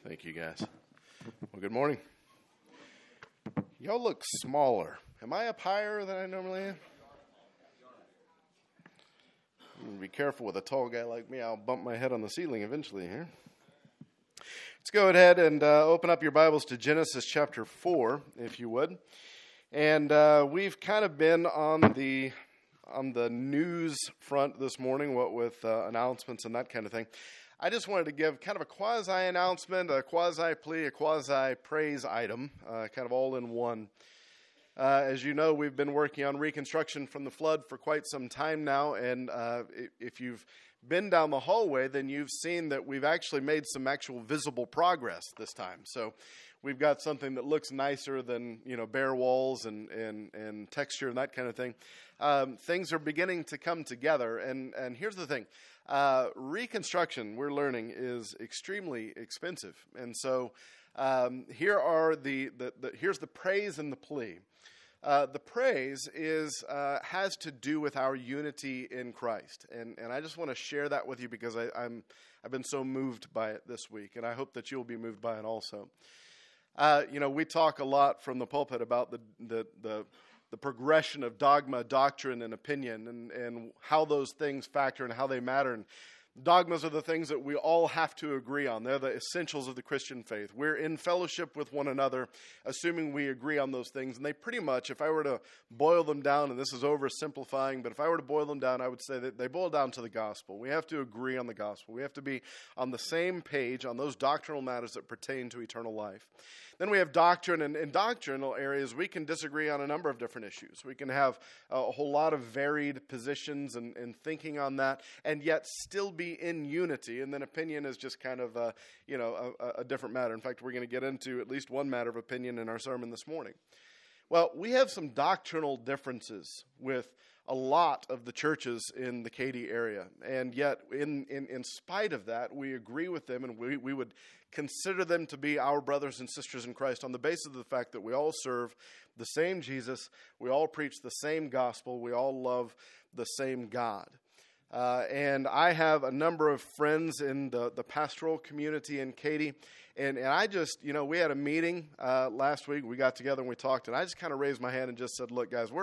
Thank you, guys. Well, good morning. Y'all look smaller. Am I up higher than I normally am? Be careful with a tall guy like me. I'll bump my head on the ceiling eventually here. Let's go ahead and open up your Bibles to Genesis chapter 4, if you would. And we've kind of been on the news front this morning, what with announcements and that kind of thing. I just wanted to give kind of a quasi-announcement, a quasi-plea, a quasi-praise item, kind of all in one. As you know, we've been working on reconstruction from the flood for quite some time now, and if you've been down the hallway, then you've seen that we've actually made some actual visible progress this time. So we've got something that looks nicer than, bare walls and texture and that kind of thing. Things are beginning to come together, and here's the thing. Reconstruction, we're learning, is extremely expensive. And so here are here's the praise and the plea. The praise has to do with our unity in Christ, and I just want to share that with you because I've been so moved by it this week, and I hope that you'll be moved by it also. We talk a lot from the pulpit about the progression of dogma, doctrine, and opinion, and how those things factor and how they matter. And dogmas are the things that we all have to agree on. They're the essentials of the Christian faith. We're in fellowship with one another, assuming we agree on those things. And they pretty much, if I were to boil them down, and this is oversimplifying, but if I were to boil them down, I would say that they boil down to the gospel. We have to agree on the gospel. We have to be on the same page on those doctrinal matters that pertain to eternal life. Then we have doctrine, and in doctrinal areas, we can disagree on a number of different issues. We can have a whole lot of varied positions and thinking on that, and yet still be in unity. And then opinion is just kind of a different matter. In fact, we're going to get into at least one matter of opinion in our sermon this morning. Well, we have some doctrinal differences with a lot of the churches in the Katy area, and yet in spite of that, we agree with them, and we would consider them to be our brothers and sisters in Christ on the basis of the fact that we all serve the same Jesus, we all preach the same gospel, we all love the same God. And I have a number of friends in the pastoral community in Katy, and I just, we had a meeting last week, we got together and we talked, and I just kind of raised my hand and just said, look guys,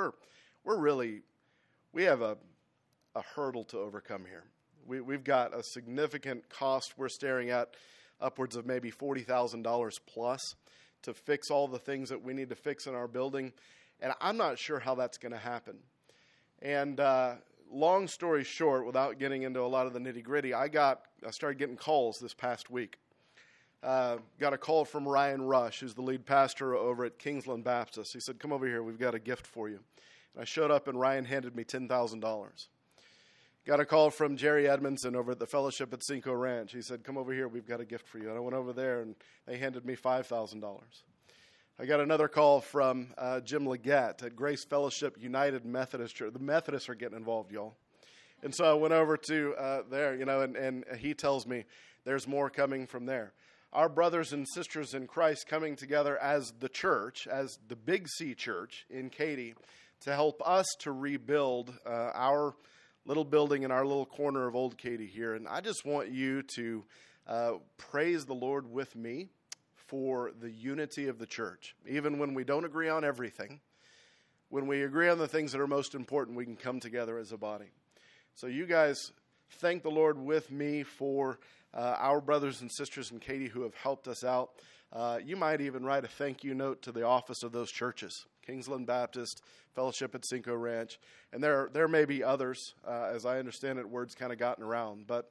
we have a hurdle to overcome here. We've got a significant cost we're staring at, upwards of maybe $40,000 plus, to fix all the things that we need to fix in our building. And I'm not sure how that's going to happen. And long story short, without getting into a lot of the nitty-gritty, I started getting calls this past week. Got a call from Ryan Rush, who's the lead pastor over at Kingsland Baptist. He said, come over here, we've got a gift for you. I showed up, and Ryan handed me $10,000. Got a call from Jerry Edmondson over at the Fellowship at Cinco Ranch. He said, come over here, we've got a gift for you. And I went over there, and they handed me $5,000. I got another call from Jim Leggett at Grace Fellowship United Methodist Church. The Methodists are getting involved, y'all. And so I went over to there, and he tells me there's more coming from there. Our brothers and sisters in Christ coming together as the church, as the Big C Church in Katy, to help us to rebuild our little building in our little corner of Old Katy here. And I just want you to praise the Lord with me for the unity of the church. Even when we don't agree on everything, when we agree on the things that are most important, we can come together as a body. So you guys thank the Lord with me for our brothers and sisters in Katy who have helped us out. You might even write a thank you note to the office of those churches, Kingsland Baptist, Fellowship at Cinco Ranch, and there may be others. As I understand it, word's kind of gotten around, but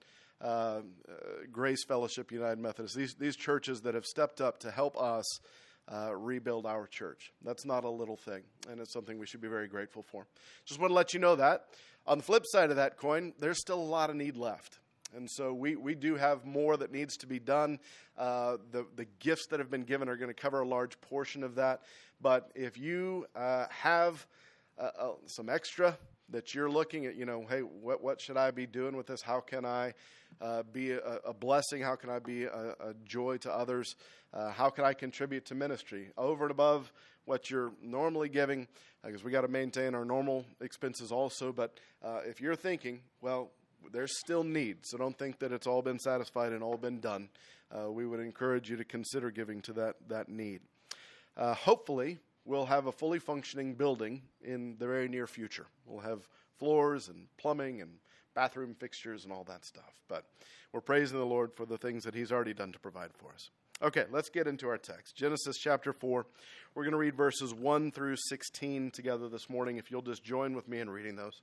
Grace Fellowship United Methodist, these churches that have stepped up to help us rebuild our church. That's not a little thing, and it's something we should be very grateful for. Just want to let you know that. On the flip side of that coin, there's still a lot of need left. And so we do have more that needs to be done. The gifts that have been given are going to cover a large portion of that. But if you have some extra that you're looking at, hey, what should I be doing with this? How can I be a blessing? How can I be a joy to others? How can I contribute to ministry over and above what you're normally giving? Because we got to maintain our normal expenses also. But if you're thinking, well, there's still need. So don't think that it's all been satisfied and all been done. We would encourage you to consider giving to that need. Hopefully, we'll have a fully functioning building in the very near future. We'll have floors and plumbing and bathroom fixtures and all that stuff. But we're praising the Lord for the things that he's already done to provide for us. Okay, let's get into our text. Genesis chapter 4. We're going to read verses 1 through 16 together this morning, if you'll just join with me in reading those.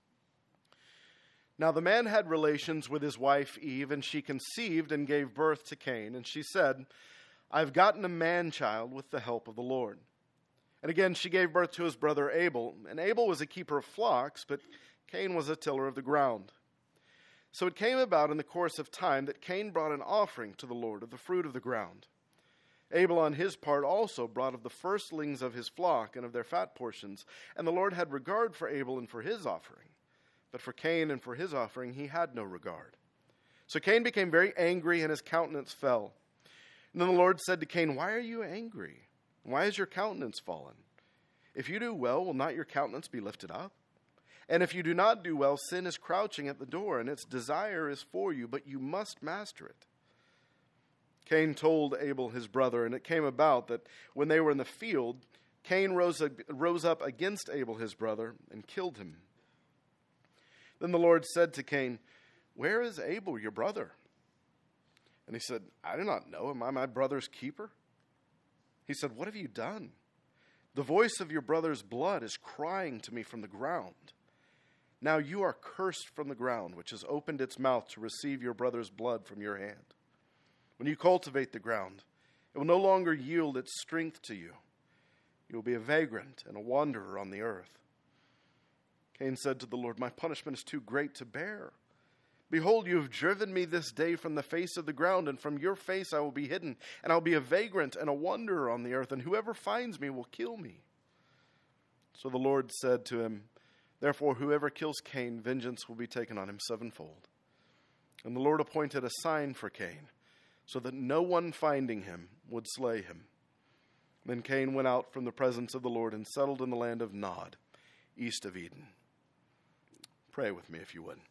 Now the man had relations with his wife Eve, and she conceived and gave birth to Cain. And she said, I've gotten a man-child with the help of the Lord. And again she gave birth to his brother Abel. And Abel was a keeper of flocks, but Cain was a tiller of the ground. So it came about in the course of time that Cain brought an offering to the Lord of the fruit of the ground. Abel on his part also brought of the firstlings of his flock and of their fat portions. And the Lord had regard for Abel and for his offering. But for Cain and for his offering he had no regard. So Cain became very angry, and his countenance fell. And then the Lord said to Cain, Why are you angry? Why is your countenance fallen? If you do well, will not your countenance be lifted up? And if you do not do well, sin is crouching at the door, and its desire is for you, but you must master it. Cain told Abel his brother, and it came about that when they were in the field, Cain rose up against Abel his brother and killed him. Then the Lord said to Cain, Where is Abel your brother? And he said, I do not know. Am I my brother's keeper? He said, What have you done? The voice of your brother's blood is crying to me from the ground. Now you are cursed from the ground, which has opened its mouth to receive your brother's blood from your hand. When you cultivate the ground, it will no longer yield its strength to you. You will be a vagrant and a wanderer on the earth. Cain said to the Lord, My punishment is too great to bear. Behold, you have driven me this day from the face of the ground, and from your face I will be hidden, and I will be a vagrant and a wanderer on the earth, and whoever finds me will kill me. So the Lord said to him, Therefore, whoever kills Cain, vengeance will be taken on him sevenfold. And the Lord appointed a sign for Cain, so that no one finding him would slay him. Then Cain went out from the presence of the Lord and settled in the land of Nod, east of Eden. Pray with me if you would.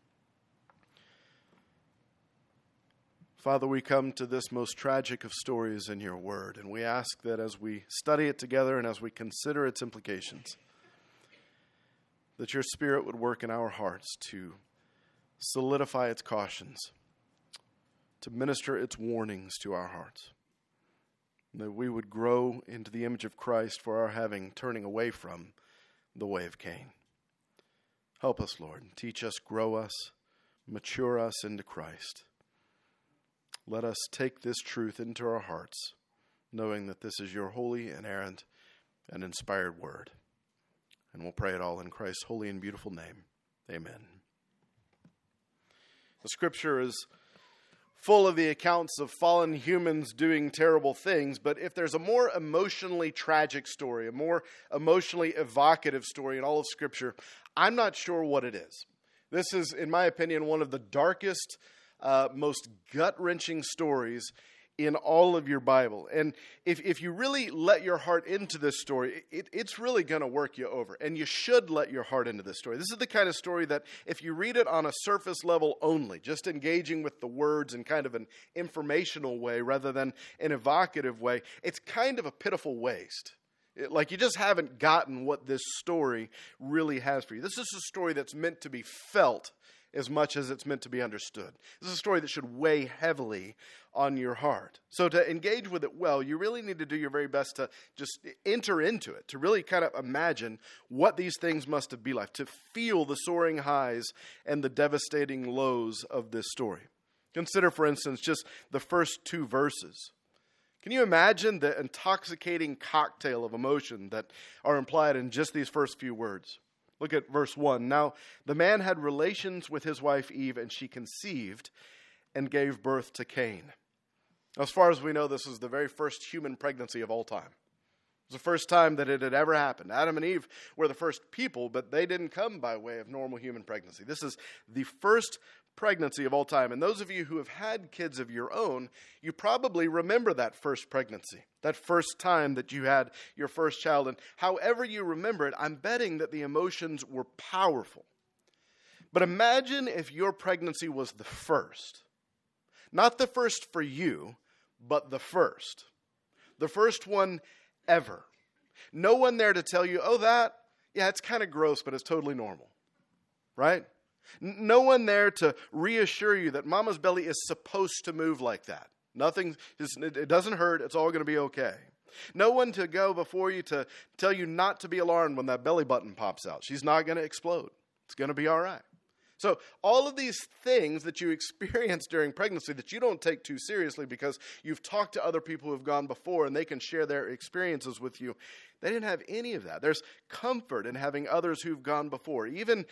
Father, we come to this most tragic of stories in your word, and we ask that as we study it together and as we consider its implications, that your Spirit would work in our hearts to solidify its cautions, to minister its warnings to our hearts, and that we would grow into the image of Christ for our having turning away from the way of Cain. Help us, Lord. Teach us, grow us, mature us into Christ. Let us take this truth into our hearts, knowing that this is your holy, inerrant, and inspired word. And we'll pray it all in Christ's holy and beautiful name. Amen. The scripture is full of the accounts of fallen humans doing terrible things, but if there's a more emotionally tragic story, a more emotionally evocative story in all of Scripture, I'm not sure what it is. This is, in my opinion, one of the darkest, most gut-wrenching stories in all of your Bible. And if you really let your heart into this story, it's really going to work you over. And you should let your heart into this story. This is the kind of story that if you read it on a surface level only, just engaging with the words in kind of an informational way rather than an evocative way, it's kind of a pitiful waste. Like you just haven't gotten what this story really has for you. This is a story that's meant to be felt as much as it's meant to be understood. This is a story that should weigh heavily on your heart. So to engage with it well, you really need to do your very best to just enter into it, to really kind of imagine what these things must have been like, to feel the soaring highs and the devastating lows of this story. Consider, for instance, just the first two verses. Can you imagine the intoxicating cocktail of emotion that are implied in just these first few words? Look at verse 1. Now, the man had relations with his wife Eve, and she conceived and gave birth to Cain. As far as we know, this is the very first human pregnancy of all time. It was the first time that it had ever happened. Adam and Eve were the first people, but they didn't come by way of normal human pregnancy. This is the first pregnancy of all time. And those of you who have had kids of your own, you probably remember that first pregnancy, that first time that you had your first child. And however you remember it, I'm betting that the emotions were powerful. But imagine if your pregnancy was the first. Not the first for you, but the first. The first one ever. No one there to tell you, it's kind of gross, but it's totally normal. Right? No one there to reassure you that mama's belly is supposed to move like that. It doesn't hurt. It's all going to be okay. No one to go before you to tell you not to be alarmed when that belly button pops out. She's not going to explode. It's going to be all right. So all of these things that you experience during pregnancy that you don't take too seriously because you've talked to other people who have gone before and they can share their experiences with you, they didn't have any of that. There's comfort in having others who've gone before. Even,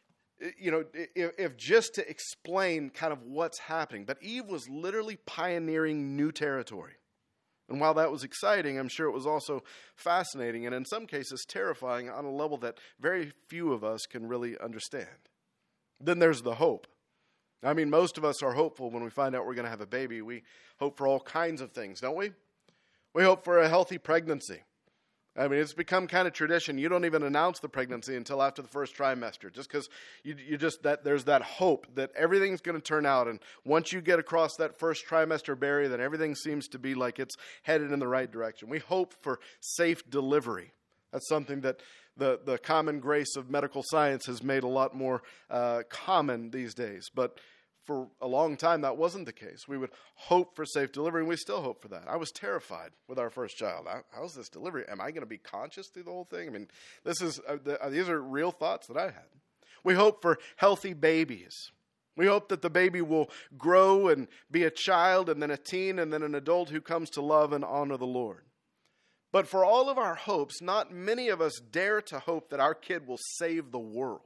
if just to explain kind of what's happening. But Eve was literally pioneering new territory. And while that was exciting, I'm sure it was also fascinating and in some cases terrifying on a level that very few of us can really understand. Then there's the hope. I mean, most of us are hopeful when we find out we're going to have a baby. We hope for all kinds of things, don't we? We hope for a healthy pregnancy. I mean, it's become kind of tradition. You don't even announce the pregnancy until after the first trimester, just because there's that hope that everything's going to turn out. And once you get across that first trimester barrier, then everything seems to be like it's headed in the right direction. We hope for safe delivery. That's something that the common grace of medical science has made a lot more common these days. But for a long time, that wasn't the case. We would hope for safe delivery, and we still hope for that. I was terrified with our first child. How's this delivery? Am I going to be conscious through the whole thing? I mean, these are real thoughts that I had. We hope for healthy babies. We hope that the baby will grow and be a child, and then a teen, and then an adult who comes to love and honor the Lord. But for all of our hopes, not many of us dare to hope that our kid will save the world.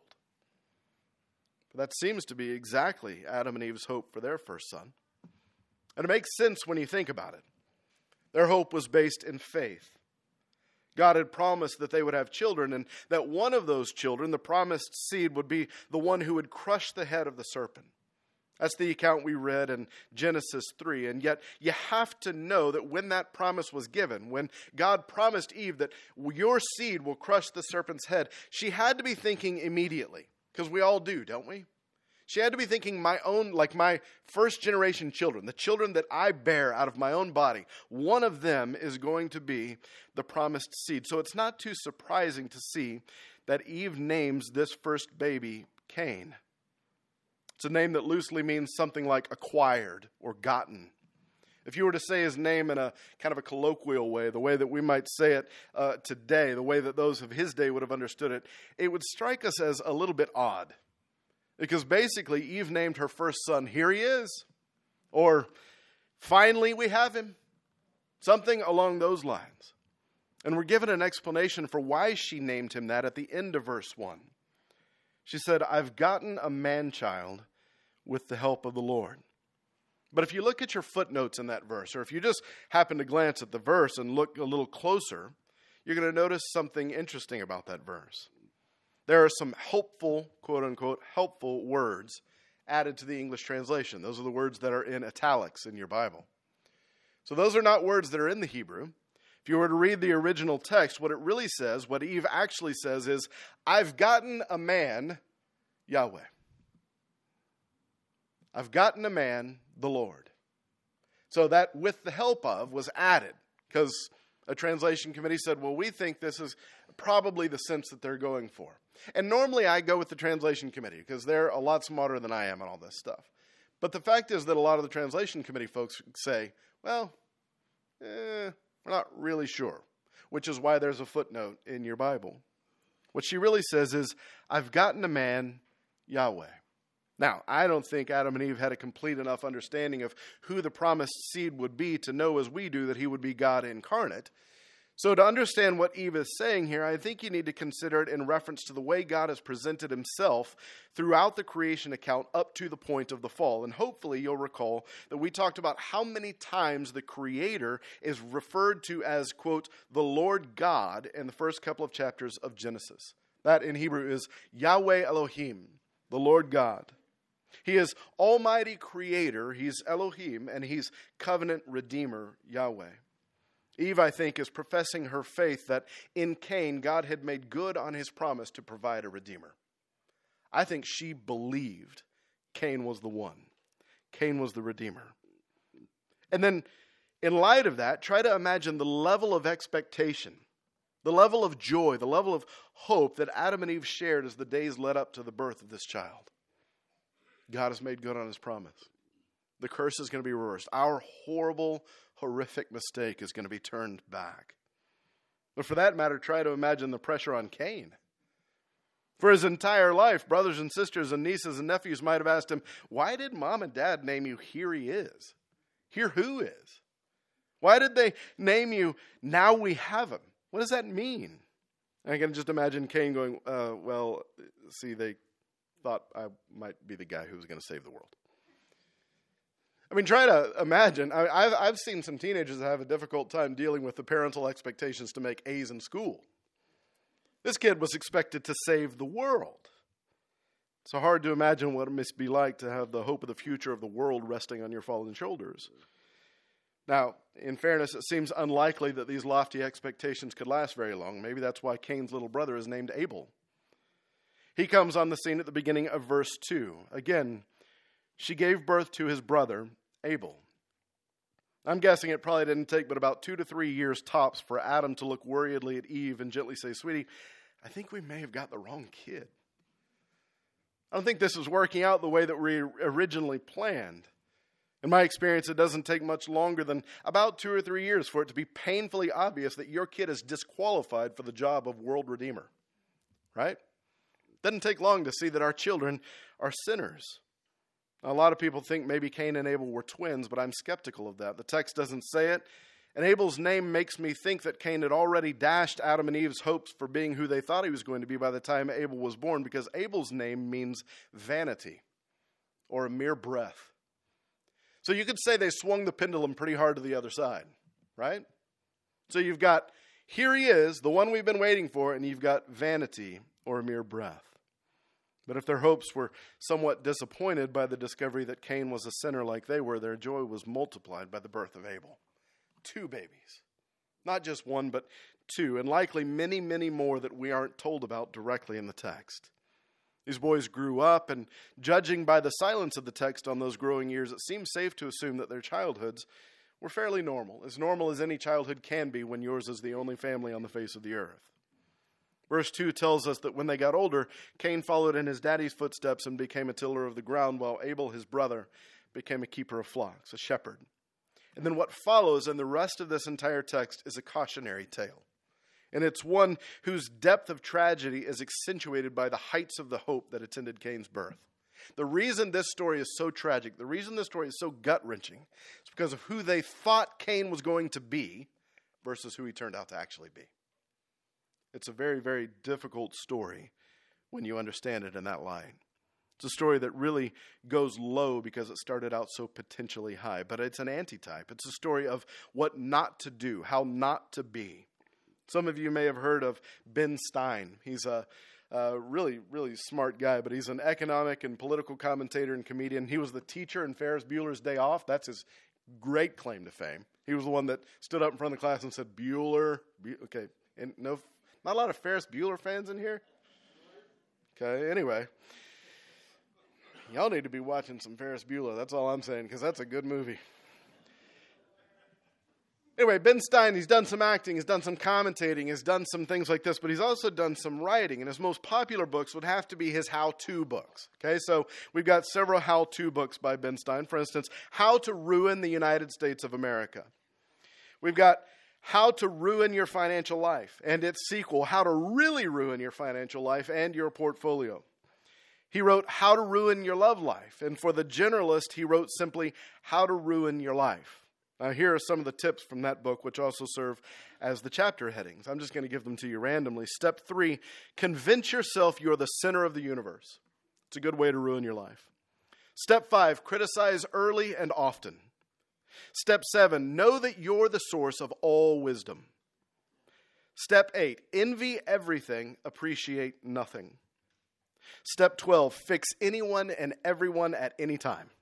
But that seems to be exactly Adam and Eve's hope for their first son. And it makes sense when you think about it. Their hope was based in faith. God had promised that they would have children, and that one of those children, the promised seed, would be the one who would crush the head of the serpent. That's the account we read in Genesis 3. And yet you have to know that when that promise was given, when God promised Eve that your seed will crush the serpent's head, she had to be thinking immediately. Because we all do, don't we? She had to be thinking my first generation children, the children that I bear out of my own body, one of them is going to be the promised seed. So it's not too surprising to see that Eve names this first baby Cain. It's a name that loosely means something like acquired or gotten. If you were to say his name in a kind of a colloquial way, the way that we might say it today, the way that those of his day would have understood it, it would strike us as a little bit odd. Because basically, Eve named her first son, "Here he is," or "Finally we have him," something along those lines. And we're given an explanation for why she named him that at the end of verse 1. She said, "I've gotten a man-child with the help of the Lord." But if you look at your footnotes in that verse, or if you just happen to glance at the verse and look a little closer, you're going to notice something interesting about that verse. There are some helpful, quote-unquote, helpful words added to the English translation. Those are the words that are in italics in your Bible. So those are not words that are in the Hebrew. If you were to read the original text, what it really says, what Eve actually says is, "I've gotten a man, Yahweh. I've gotten a man, the Lord." So that "with the help of" was added because a translation committee said, well, we think this is probably the sense that they're going for. And normally I go with the translation committee because they're a lot smarter than I am on all this stuff. But the fact is that a lot of the translation committee folks say, well, we're not really sure, which is why there's a footnote in your Bible. What she really says is, "I've gotten a man, Yahweh." Now, I don't think Adam and Eve had a complete enough understanding of who the promised seed would be to know as we do that he would be God incarnate. So to understand what Eve is saying here, I think you need to consider it in reference to the way God has presented himself throughout the creation account up to the point of the fall. And hopefully you'll recall that we talked about how many times the Creator is referred to as, quote, the Lord God in the first couple of chapters of Genesis. That in Hebrew is Yahweh Elohim, the Lord God. He is Almighty Creator, he's Elohim, and he's Covenant Redeemer, Yahweh. Eve, I think, is professing her faith that in Cain, God had made good on his promise to provide a Redeemer. I think she believed Cain was the one. Cain was the Redeemer. And then, in light of that, try to imagine the level of expectation, the level of joy, the level of hope that Adam and Eve shared as the days led up to the birth of this child. God has made good on his promise. The curse is going to be reversed. Our horrible, horrific mistake is going to be turned back. But for that matter, try to imagine the pressure on Cain. For his entire life, brothers and sisters and nieces and nephews might have asked him, why did mom and dad name you Here He Is? Here Who Is? Why did they name you Now We Have Him? What does that mean? I can just imagine Cain going, they thought I might be the guy who was going to save the world. I mean, try to imagine. I've seen some teenagers that have a difficult time dealing with the parental expectations to make A's in school. This kid was expected to save the world. It's hard to imagine what it must be like to have the hope of the future of the world resting on your fallen shoulders. Now, in fairness, it seems unlikely that these lofty expectations could last very long. Maybe that's why Cain's little brother is named Abel. He comes on the scene at the beginning of verse 2. Again, she gave birth to his brother, Abel. I'm guessing it probably didn't take but about 2 to 3 years tops for Adam to look worriedly at Eve and gently say, sweetie, I think we may have got the wrong kid. I don't think this is working out the way that we originally planned. In my experience, it doesn't take much longer than about 2 or 3 years for it to be painfully obvious that your kid is disqualified for the job of world redeemer. Right? Doesn't take long to see that our children are sinners. A lot of people think maybe Cain and Abel were twins, but I'm skeptical of that. The text doesn't say it. And Abel's name makes me think that Cain had already dashed Adam and Eve's hopes for being who they thought he was going to be by the time Abel was born, because Abel's name means vanity or a mere breath. So you could say they swung the pendulum pretty hard to the other side, right? So you've got, here he is, the one we've been waiting for, and you've got vanity or a mere breath. But if their hopes were somewhat disappointed by the discovery that Cain was a sinner like they were, their joy was multiplied by the birth of Abel. 2 babies. Not just one, but 2, and likely many, many more that we aren't told about directly in the text. These boys grew up, and judging by the silence of the text on those growing years, it seems safe to assume that their childhoods were fairly normal as any childhood can be when yours is the only family on the face of the earth. Verse 2 tells us that when they got older, Cain followed in his daddy's footsteps and became a tiller of the ground, while Abel, his brother, became a keeper of flocks, a shepherd. And then what follows in the rest of this entire text is a cautionary tale. And it's one whose depth of tragedy is accentuated by the heights of the hope that attended Cain's birth. The reason this story is so tragic, the reason this story is so gut-wrenching, is because of who they thought Cain was going to be versus who he turned out to actually be. It's a very, very difficult story when you understand it in that light. It's a story that really goes low because it started out so potentially high, but it's an antitype. It's a story of what not to do, how not to be. Some of you may have heard of Ben Stein. He's a really, really smart guy, but he's an economic and political commentator and comedian. He was the teacher in Ferris Bueller's Day Off. That's his great claim to fame. He was the one that stood up in front of the class and said, Bueller. Okay, and not a lot of Ferris Bueller fans in here? Okay, anyway. Y'all need to be watching some Ferris Bueller. That's all I'm saying, because that's a good movie. Anyway, Ben Stein, he's done some acting, he's done some commentating, he's done some things like this, but he's also done some writing. And his most popular books would have to be his how-to books. Okay, so we've got several how-to books by Ben Stein. For instance, How to Ruin the United States of America. We've got How to Ruin Your Financial Life, and its sequel, How to Really Ruin Your Financial Life and Your Portfolio. He wrote How to Ruin Your Love Life, and for the generalist, he wrote simply How to Ruin Your Life. Now, here are some of the tips from that book, which also serve as the chapter headings. I'm just going to give them to you randomly. Step 3, convince yourself you're the center of the universe. It's a good way to ruin your life. Step 5, criticize early and often. Step 7, know that you're the source of all wisdom. Step 8, envy everything, appreciate nothing. Step 12, fix anyone and everyone at any time.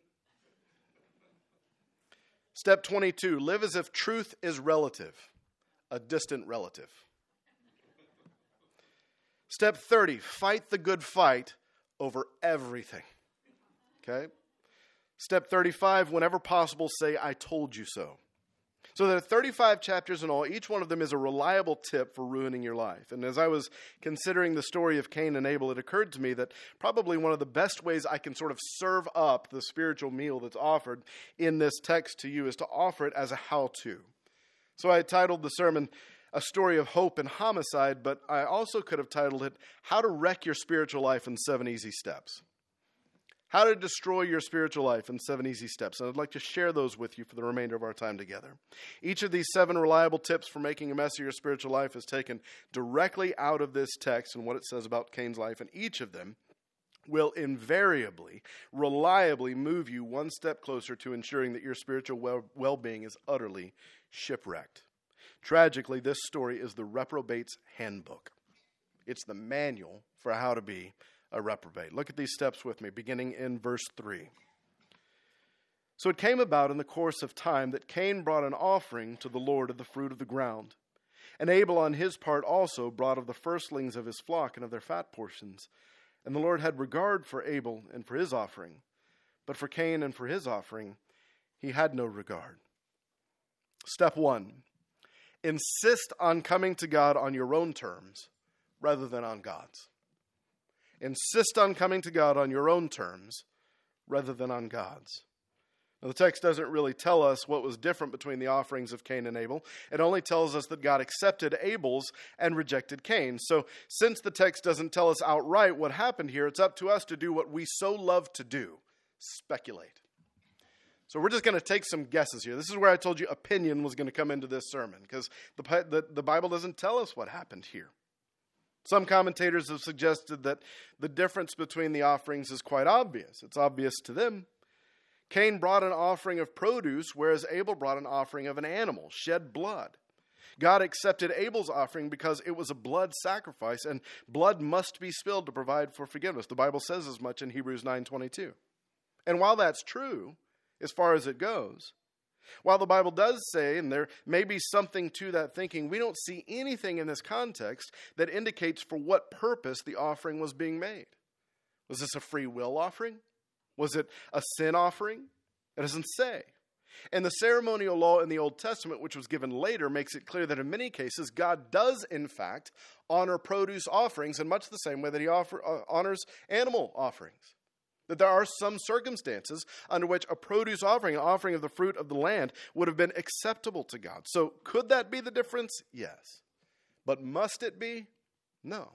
Step 22, live as if truth is relative, a distant relative. Step 30, fight the good fight, over everything. Okay? Step 35, whenever possible, say, I told you so. So there are 35 chapters in all. Each one of them is a reliable tip for ruining your life. And as I was considering the story of Cain and Abel, it occurred to me that probably one of the best ways I can sort of serve up the spiritual meal that's offered in this text to you is to offer it as a how-to. So I titled the sermon, A Story of Hope and Homicide, but I also could have titled it, How to Wreck Your Spiritual Life in 7 Easy Steps. How to destroy your spiritual life in 7 easy steps. And I'd like to share those with you for the remainder of our time together. Each of these 7 reliable tips for making a mess of your spiritual life is taken directly out of this text and what it says about Cain's life. And each of them will invariably, reliably move you one step closer to ensuring that your spiritual well-being is utterly shipwrecked. Tragically, this story is the reprobate's handbook. It's the manual for how to be a reprobate. Look at these steps with me, beginning in verse 3. So it came about in the course of time that Cain brought an offering to the Lord of the fruit of the ground. And Abel on his part also brought of the firstlings of his flock and of their fat portions. And the Lord had regard for Abel and for his offering. But for Cain and for his offering, he had no regard. Step 1. Insist on coming to God on your own terms rather than on God's. Insist on coming to God on your own terms rather than on God's. Now, the text doesn't really tell us what was different between the offerings of Cain and Abel. It only tells us that God accepted Abel's and rejected Cain's. So since the text doesn't tell us outright what happened here, it's up to us to do what we so love to do, speculate. So we're just going to take some guesses here. This is where I told you opinion was going to come into this sermon, because the Bible doesn't tell us what happened here. Some commentators have suggested that the difference between the offerings is quite obvious. It's obvious to them. Cain brought an offering of produce, whereas Abel brought an offering of an animal, shed blood. God accepted Abel's offering because it was a blood sacrifice, and blood must be spilled to provide for forgiveness. The Bible says as much in Hebrews 9:22. And while that's true, as far as it goes, while the Bible does say, and there may be something to that thinking, we don't see anything in this context that indicates for what purpose the offering was being made. Was this a free will offering? Was it a sin offering? It doesn't say. And the ceremonial law in the Old Testament, which was given later, makes it clear that in many cases, God does, in fact, honor produce offerings in much the same way that he honors animal offerings. That there are some circumstances under which a produce offering, an offering of the fruit of the land, would have been acceptable to God. So could that be the difference? Yes. But must it be? No.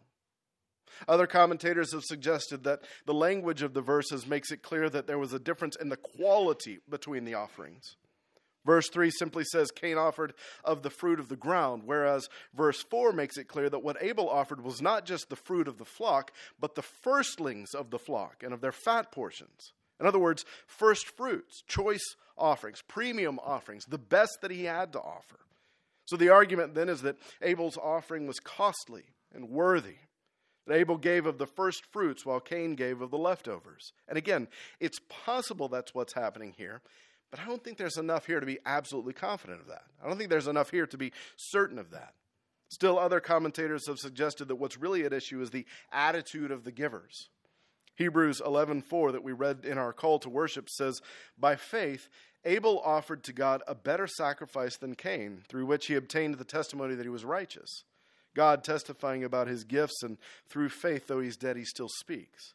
Other commentators have suggested that the language of the verses makes it clear that there was a difference in the quality between the offerings. Verse 3 simply says Cain offered of the fruit of the ground, whereas verse 4 makes it clear that what Abel offered was not just the fruit of the flock, but the firstlings of the flock and of their fat portions. In other words, first fruits, choice offerings, premium offerings, the best that he had to offer. So the argument then is that Abel's offering was costly and worthy. That Abel gave of the first fruits while Cain gave of the leftovers. And again, it's possible that's what's happening here. But I don't think there's enough here to be absolutely confident of that. I don't think there's enough here to be certain of that. Still, other commentators have suggested that what's really at issue is the attitude of the givers. Hebrews 11:4 that we read in our call to worship says, by faith, Abel offered to God a better sacrifice than Cain, through which he obtained the testimony that he was righteous. God testifying about his gifts, and through faith, though he's dead, he still speaks.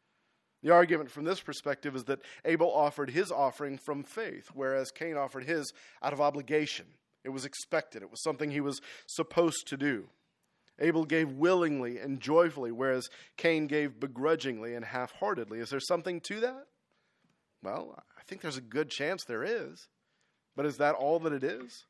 The argument from this perspective is that Abel offered his offering from faith, whereas Cain offered his out of obligation. It was expected. It was something he was supposed to do. Abel gave willingly and joyfully, whereas Cain gave begrudgingly and half-heartedly. Is there something to that? Well, I think there's a good chance there is. But is that all that it is?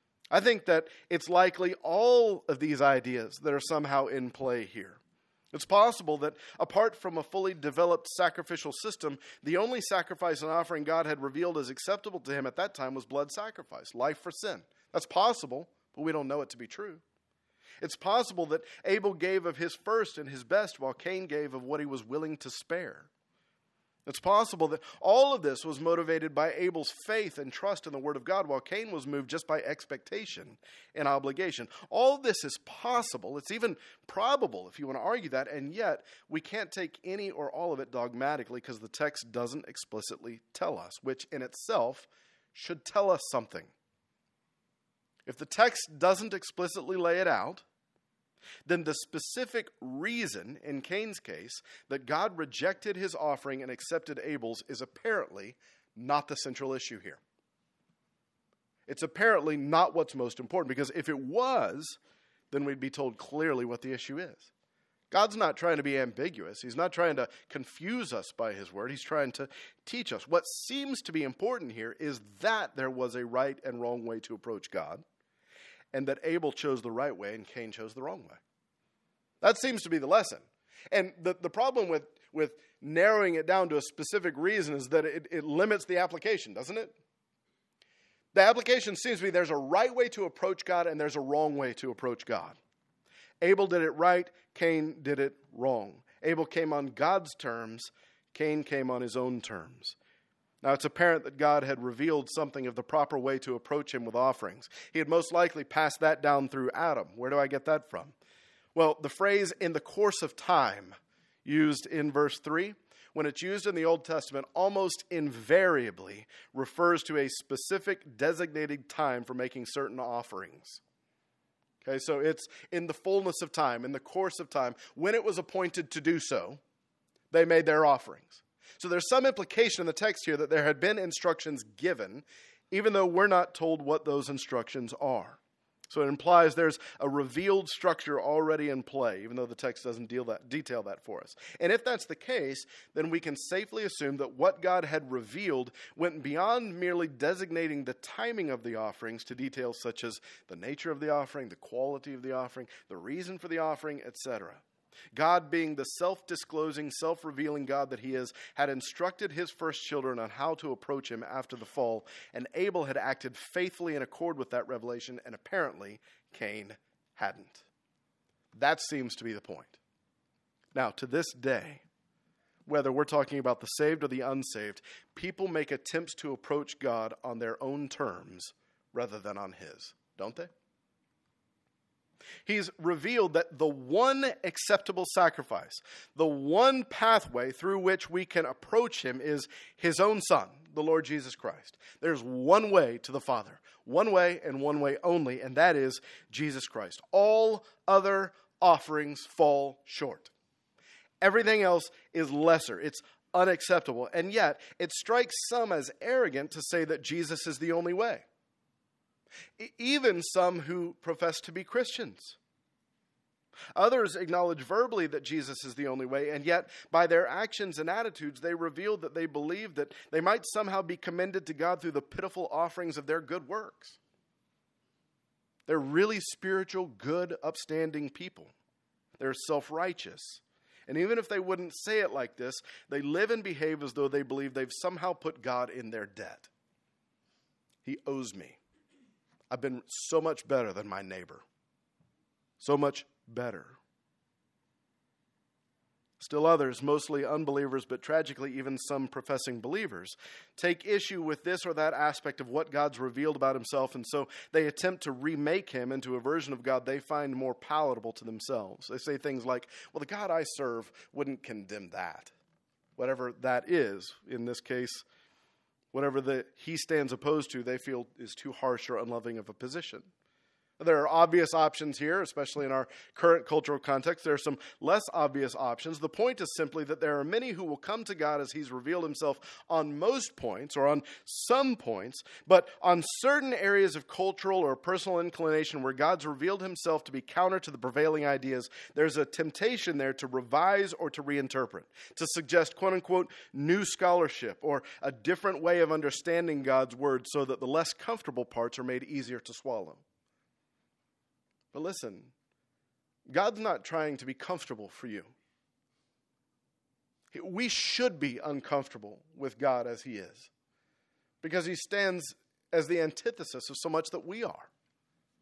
I think that it's likely all of these ideas that are somehow in play here. It's possible that apart from a fully developed sacrificial system, the only sacrifice and offering God had revealed as acceptable to him at that time was blood sacrifice, life for sin. That's possible, but we don't know it to be true. It's possible that Abel gave of his first and his best while Cain gave of what he was willing to spare. It's possible that all of this was motivated by Abel's faith and trust in the Word of God, while Cain was moved just by expectation and obligation. All of this is possible. It's even probable, if you want to argue that, and yet we can't take any or all of it dogmatically because the text doesn't explicitly tell us, which in itself should tell us something. If the text doesn't explicitly lay it out, then the specific reason, in Cain's case, that God rejected his offering and accepted Abel's is apparently not the central issue here. It's apparently not what's most important, because if it was, then we'd be told clearly what the issue is. God's not trying to be ambiguous. He's not trying to confuse us by his word. He's trying to teach us. What seems to be important here is that there was a right and wrong way to approach God, and that Abel chose the right way and Cain chose the wrong way. That seems to be the lesson. And the problem with narrowing it down to a specific reason is that it limits the application, doesn't it? The application seems to be there's a right way to approach God and there's a wrong way to approach God. Abel did it right, Cain did it wrong. Abel came on God's terms, Cain came on his own terms. Now, it's apparent that God had revealed something of the proper way to approach him with offerings. He had most likely passed that down through Adam. Where do I get that from? Well, the phrase "in the course of time" used in verse 3, when it's used in the Old Testament, almost invariably refers to a specific designated time for making certain offerings. Okay, so it's in the fullness of time, in the course of time, when it was appointed to do so, they made their offerings. So there's some implication in the text here that there had been instructions given, even though we're not told what those instructions are. So it implies there's a revealed structure already in play, even though the text doesn't detail that for us. And if that's the case, then we can safely assume that what God had revealed went beyond merely designating the timing of the offerings to details such as the nature of the offering, the quality of the offering, the reason for the offering, etc. God, being the self-disclosing, self-revealing God that he is, had instructed his first children on how to approach him after the fall, and Abel had acted faithfully in accord with that revelation, and apparently Cain hadn't. That seems to be the point. Now, to this day, whether we're talking about the saved or the unsaved, people make attempts to approach God on their own terms rather than on his, don't they? He's revealed that the one acceptable sacrifice, the one pathway through which we can approach him is his own Son, the Lord Jesus Christ. There's one way to the Father, one way and one way only, and that is Jesus Christ. All other offerings fall short. Everything else is lesser. It's unacceptable, and yet it strikes some as arrogant to say that Jesus is the only way. Even some who profess to be Christians. Others acknowledge verbally that Jesus is the only way, and yet by their actions and attitudes they reveal that they believe that they might somehow be commended to God through the pitiful offerings of their good works. They're really spiritual, good, upstanding people. They're self-righteous. And even if they wouldn't say it like this, they live and behave as though they believe they've somehow put God in their debt. He owes me. I've been so much better than my neighbor. So much better. Still others, mostly unbelievers, but tragically even some professing believers, take issue with this or that aspect of what God's revealed about himself, and so they attempt to remake him into a version of God they find more palatable to themselves. They say things like, well, the God I serve wouldn't condemn that. Whatever that is, in this case, whatever he stands opposed to, they feel is too harsh or unloving of a position. There are obvious options here, especially in our current cultural context. There are some less obvious options. The point is simply that there are many who will come to God as he's revealed himself on most points or on some points, but on certain areas of cultural or personal inclination where God's revealed himself to be counter to the prevailing ideas, there's a temptation there to revise or to reinterpret, to suggest quote-unquote new scholarship or a different way of understanding God's word so that the less comfortable parts are made easier to swallow. But listen, God's not trying to be comfortable for you. We should be uncomfortable with God as he is, because he stands as the antithesis of so much that we are.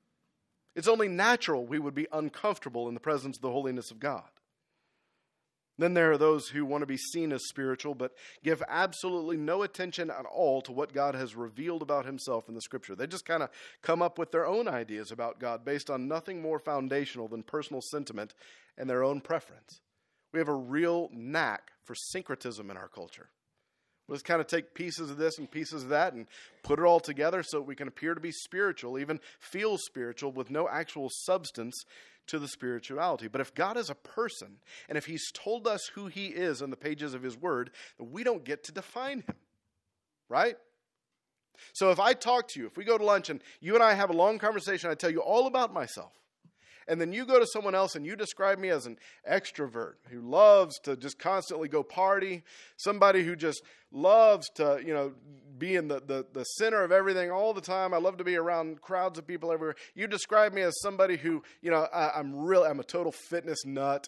It's only natural we would be uncomfortable in the presence of the holiness of God. Then there are those who want to be seen as spiritual, but give absolutely no attention at all to what God has revealed about himself in the Scripture. They just kind of come up with their own ideas about God based on nothing more foundational than personal sentiment and their own preference. We have a real knack for syncretism in our culture. We'll just kind of take pieces of this and pieces of that and put it all together so we can appear to be spiritual, even feel spiritual, with no actual substance to the spirituality. But if God is a person, and if he's told us who he is in the pages of his word, then we don't get to define him, right? So if I talk to you, if we go to lunch and you and I have a long conversation, I tell you all about myself, and then you go to someone else and you describe me as an extrovert who loves to just constantly go party, somebody who just loves to, be in the center of everything all the time. I love to be around crowds of people everywhere. You describe me as somebody who, I'm a total fitness nut,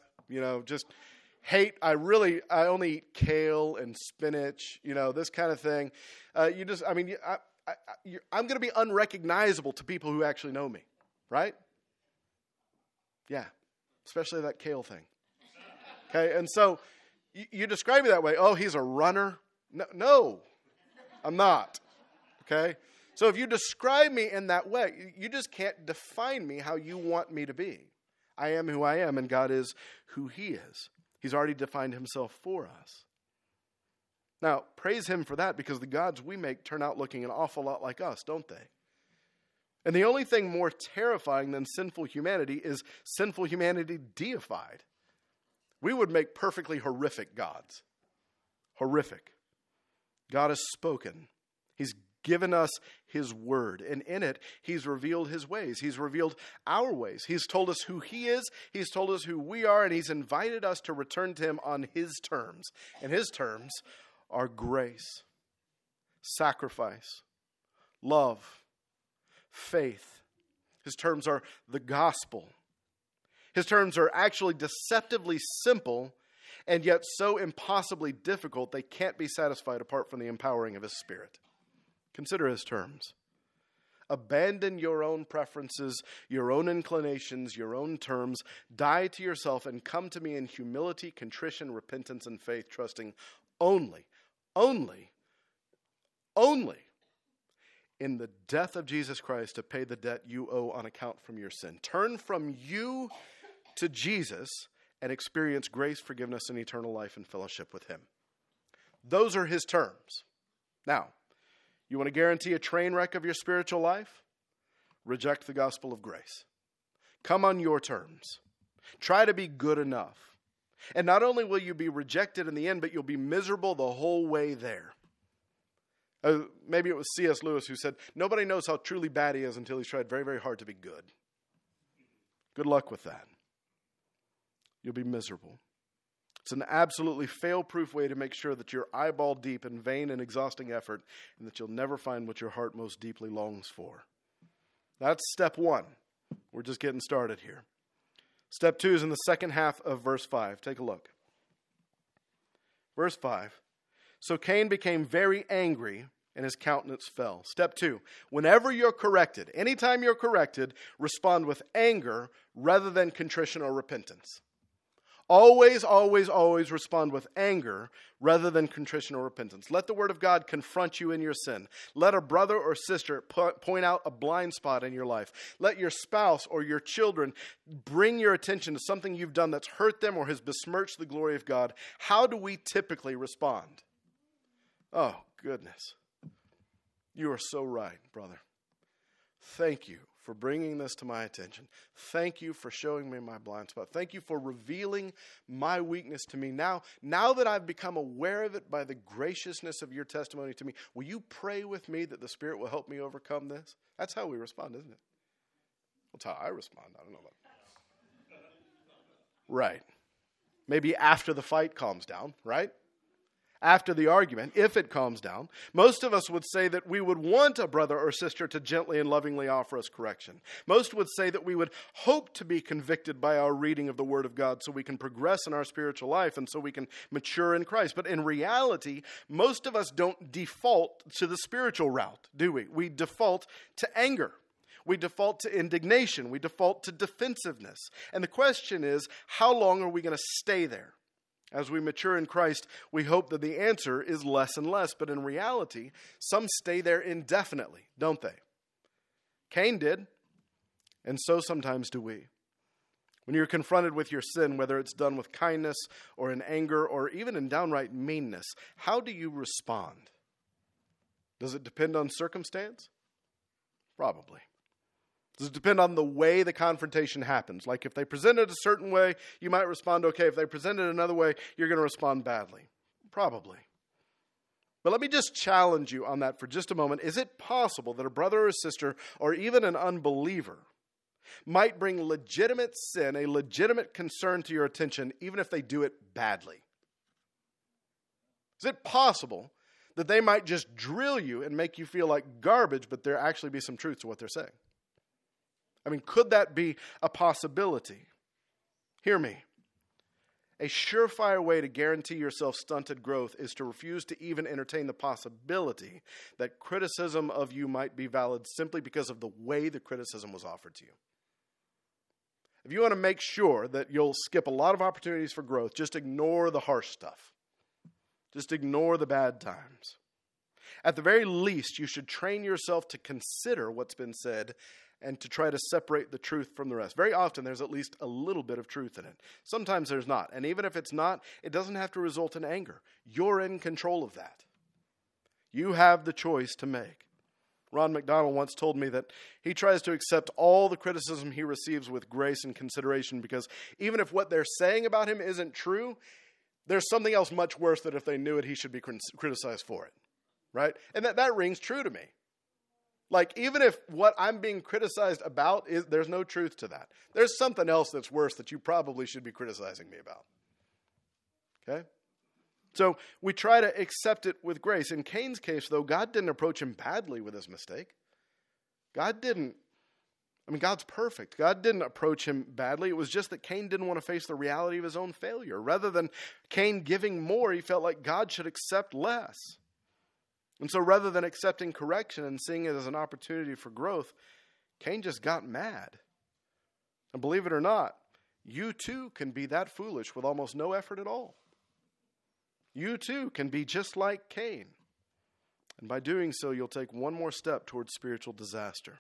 I only eat kale and spinach, this kind of thing. I'm going to be unrecognizable to people who actually know me, right? Yeah, especially that kale thing. Okay, and so you describe me that way. Oh, he's a runner? No, I'm not. Okay? So if you describe me in that way, you just can't define me how you want me to be. I am who I am, and God is who he is. He's already defined himself for us. Now, praise him for that, because the gods we make turn out looking an awful lot like us, don't they? And the only thing more terrifying than sinful humanity is sinful humanity deified. We would make perfectly horrific gods. Horrific. God has spoken. He's given us his word. And in it, he's revealed his ways. He's revealed our ways. He's told us who he is. He's told us who we are. And he's invited us to return to him on his terms. And his terms are grace, sacrifice, love, faith. His terms are the gospel. His terms are actually deceptively simple, and yet so impossibly difficult they can't be satisfied apart from the empowering of his Spirit. Consider his terms. Abandon your own preferences, your own inclinations, your own terms. Die to yourself and come to me in humility, contrition, repentance, and faith, trusting only in the death of Jesus Christ to pay the debt you owe on account from your sin. Turn from you to Jesus and experience grace, forgiveness, and eternal life in fellowship with him. Those are his terms. Now, you want to guarantee a train wreck of your spiritual life? Reject the gospel of grace. Come on your terms. Try to be good enough. And not only will you be rejected in the end, but you'll be miserable the whole way there. Maybe it was C.S. Lewis who said, nobody knows how truly bad he is until he's tried very, very hard to be good. Good luck with that. You'll be miserable. It's an absolutely fail-proof way to make sure that you're eyeball deep in vain and exhausting effort, and that you'll never find what your heart most deeply longs for. That's step one. We're just getting started here. Step two is in the second half of verse 5. Take a look. Verse 5. So Cain became very angry, and his countenance fell. Step 2, whenever you're corrected, anytime you're corrected, respond with anger rather than contrition or repentance. Always, always, always respond with anger rather than contrition or repentance. Let the word of God confront you in your sin. Let a brother or sister point out a blind spot in your life. Let your spouse or your children bring your attention to something you've done that's hurt them or has besmirched the glory of God. How do we typically respond? Oh, goodness. You are so right, brother. Thank you for bringing this to my attention. Thank you for showing me my blind spot. Thank you for revealing my weakness to me. Now that I've become aware of it by the graciousness of your testimony to me, will you pray with me that the Spirit will help me overcome this? That's how we respond, isn't it? That's how I respond. I don't know about that. Right. Maybe after the fight calms down, right? After the argument, if it calms down, most of us would say that we would want a brother or sister to gently and lovingly offer us correction. Most would say that we would hope to be convicted by our reading of the Word of God so we can progress in our spiritual life and so we can mature in Christ. But in reality, most of us don't default to the spiritual route, do we? We default to anger. We default to indignation. We default to defensiveness. And the question is, how long are we going to stay there? As we mature in Christ, we hope that the answer is less and less, but in reality, some stay there indefinitely, don't they? Cain did, and so sometimes do we. When you're confronted with your sin, whether it's done with kindness or in anger or even in downright meanness, how do you respond? Does it depend on circumstance? Probably. Does it depend on the way the confrontation happens? Like if they present it a certain way, you might respond okay. If they present it another way, you're going to respond badly. Probably. But let me just challenge you on that for just a moment. Is it possible that a brother or sister or even an unbeliever might bring legitimate sin, a legitimate concern to your attention, even if they do it badly? Is it possible that they might just drill you and make you feel like garbage, but there actually be some truth to what they're saying? I mean, could that be a possibility? Hear me. A surefire way to guarantee yourself stunted growth is to refuse to even entertain the possibility that criticism of you might be valid simply because of the way the criticism was offered to you. If you want to make sure that you'll skip a lot of opportunities for growth, just ignore the harsh stuff. Just ignore the bad times. At the very least, you should train yourself to consider what's been said and to try to separate the truth from the rest. Very often, there's at least a little bit of truth in it. Sometimes there's not. And even if it's not, it doesn't have to result in anger. You're in control of that. You have the choice to make. Ron McDonald once told me that he tries to accept all the criticism he receives with grace and consideration because even if what they're saying about him isn't true, there's something else much worse that if they knew it, he should be criticized for it. Right? And that rings true to me. Like, even if what I'm being criticized about there's no truth to that. There's something else that's worse that you probably should be criticizing me about. Okay? So we try to accept it with grace. In Cain's case, though, God didn't approach him badly with his mistake. God's perfect. God didn't approach him badly. It was just that Cain didn't want to face the reality of his own failure. Rather than Cain giving more, he felt like God should accept less. And so rather than accepting correction and seeing it as an opportunity for growth, Cain just got mad. And believe it or not, you too can be that foolish with almost no effort at all. You too can be just like Cain. And by doing so, you'll take one more step towards spiritual disaster.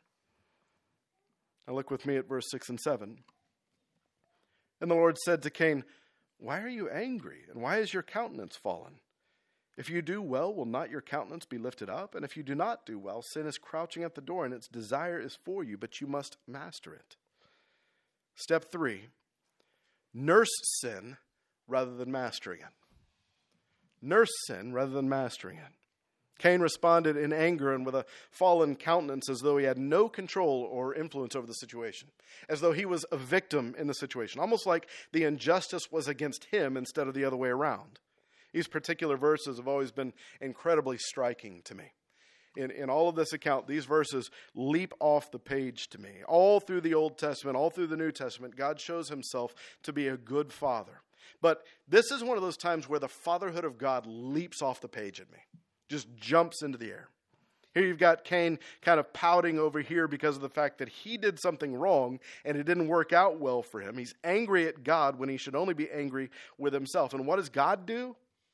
Now look with me at verse 6 and 7. And the Lord said to Cain, "Why are you angry, and why is your countenance fallen? If you do well, will not your countenance be lifted up? And if you do not do well, sin is crouching at the door, and its desire is for you, but you must master it." Step 3, nurse sin rather than mastering it. Nurse sin rather than mastering it. Cain responded in anger and with a fallen countenance as though he had no control or influence over the situation, as though he was a victim in the situation, almost like the injustice was against him instead of the other way around. These particular verses have always been incredibly striking to me. In all of this account, these verses leap off the page to me. All through the Old Testament, all through the New Testament, God shows himself to be a good father. But this is one of those times where the fatherhood of God leaps off the page at me, just jumps into the air. Here you've got Cain kind of pouting over here because of the fact that he did something wrong and it didn't work out well for him. He's angry at God when he should only be angry with himself. And what does God do?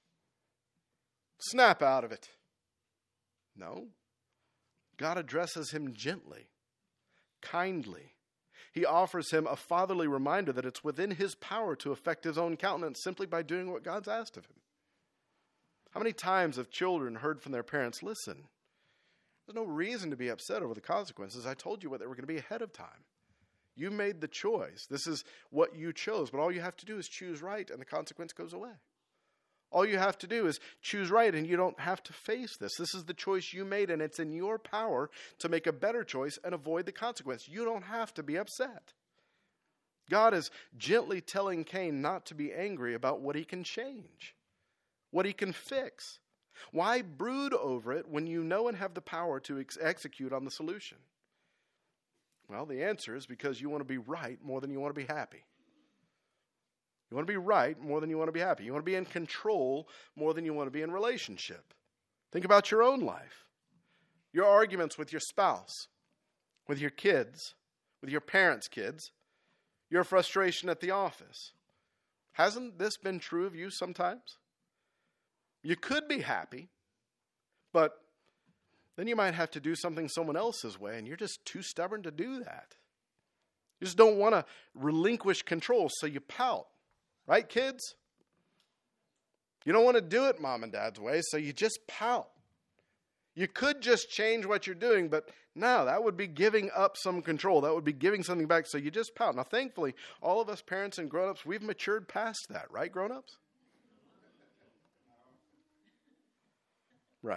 Snap out of it. No. God addresses him gently, kindly. He offers him a fatherly reminder that it's within his power to affect his own countenance simply by doing what God's asked of him. How many times have children heard from their parents, "Listen, there's no reason to be upset over the consequences. I told you what they were going to be ahead of time. You made the choice. This is what you chose, but all you have to do is choose right and the consequence goes away. All you have to do is choose right and you don't have to face this. This is the choice you made and it's in your power to make a better choice and avoid the consequence. You don't have to be upset." God is gently telling Cain not to be angry about what he can change, what he can fix. Why brood over it when you know and have the power to execute on the solution? Well, the answer is because you want to be right more than you want to be happy. You want to be right more than you want to be happy. You want to be in control more than you want to be in relationship. Think about your own life. Your arguments with your spouse, with your kids, with your parents' kids, your frustration at the office. Hasn't this been true of you sometimes? You could be happy, but then you might have to do something someone else's way, and you're just too stubborn to do that. You just don't want to relinquish control, so you pout. Right, kids? You don't want to do it Mom and Dad's way, so you just pout. You could just change what you're doing, but no, that would be giving up some control. That would be giving something back, so you just pout. Now, thankfully, all of us parents and grown-ups, we've matured past that, right, grown-ups? Right.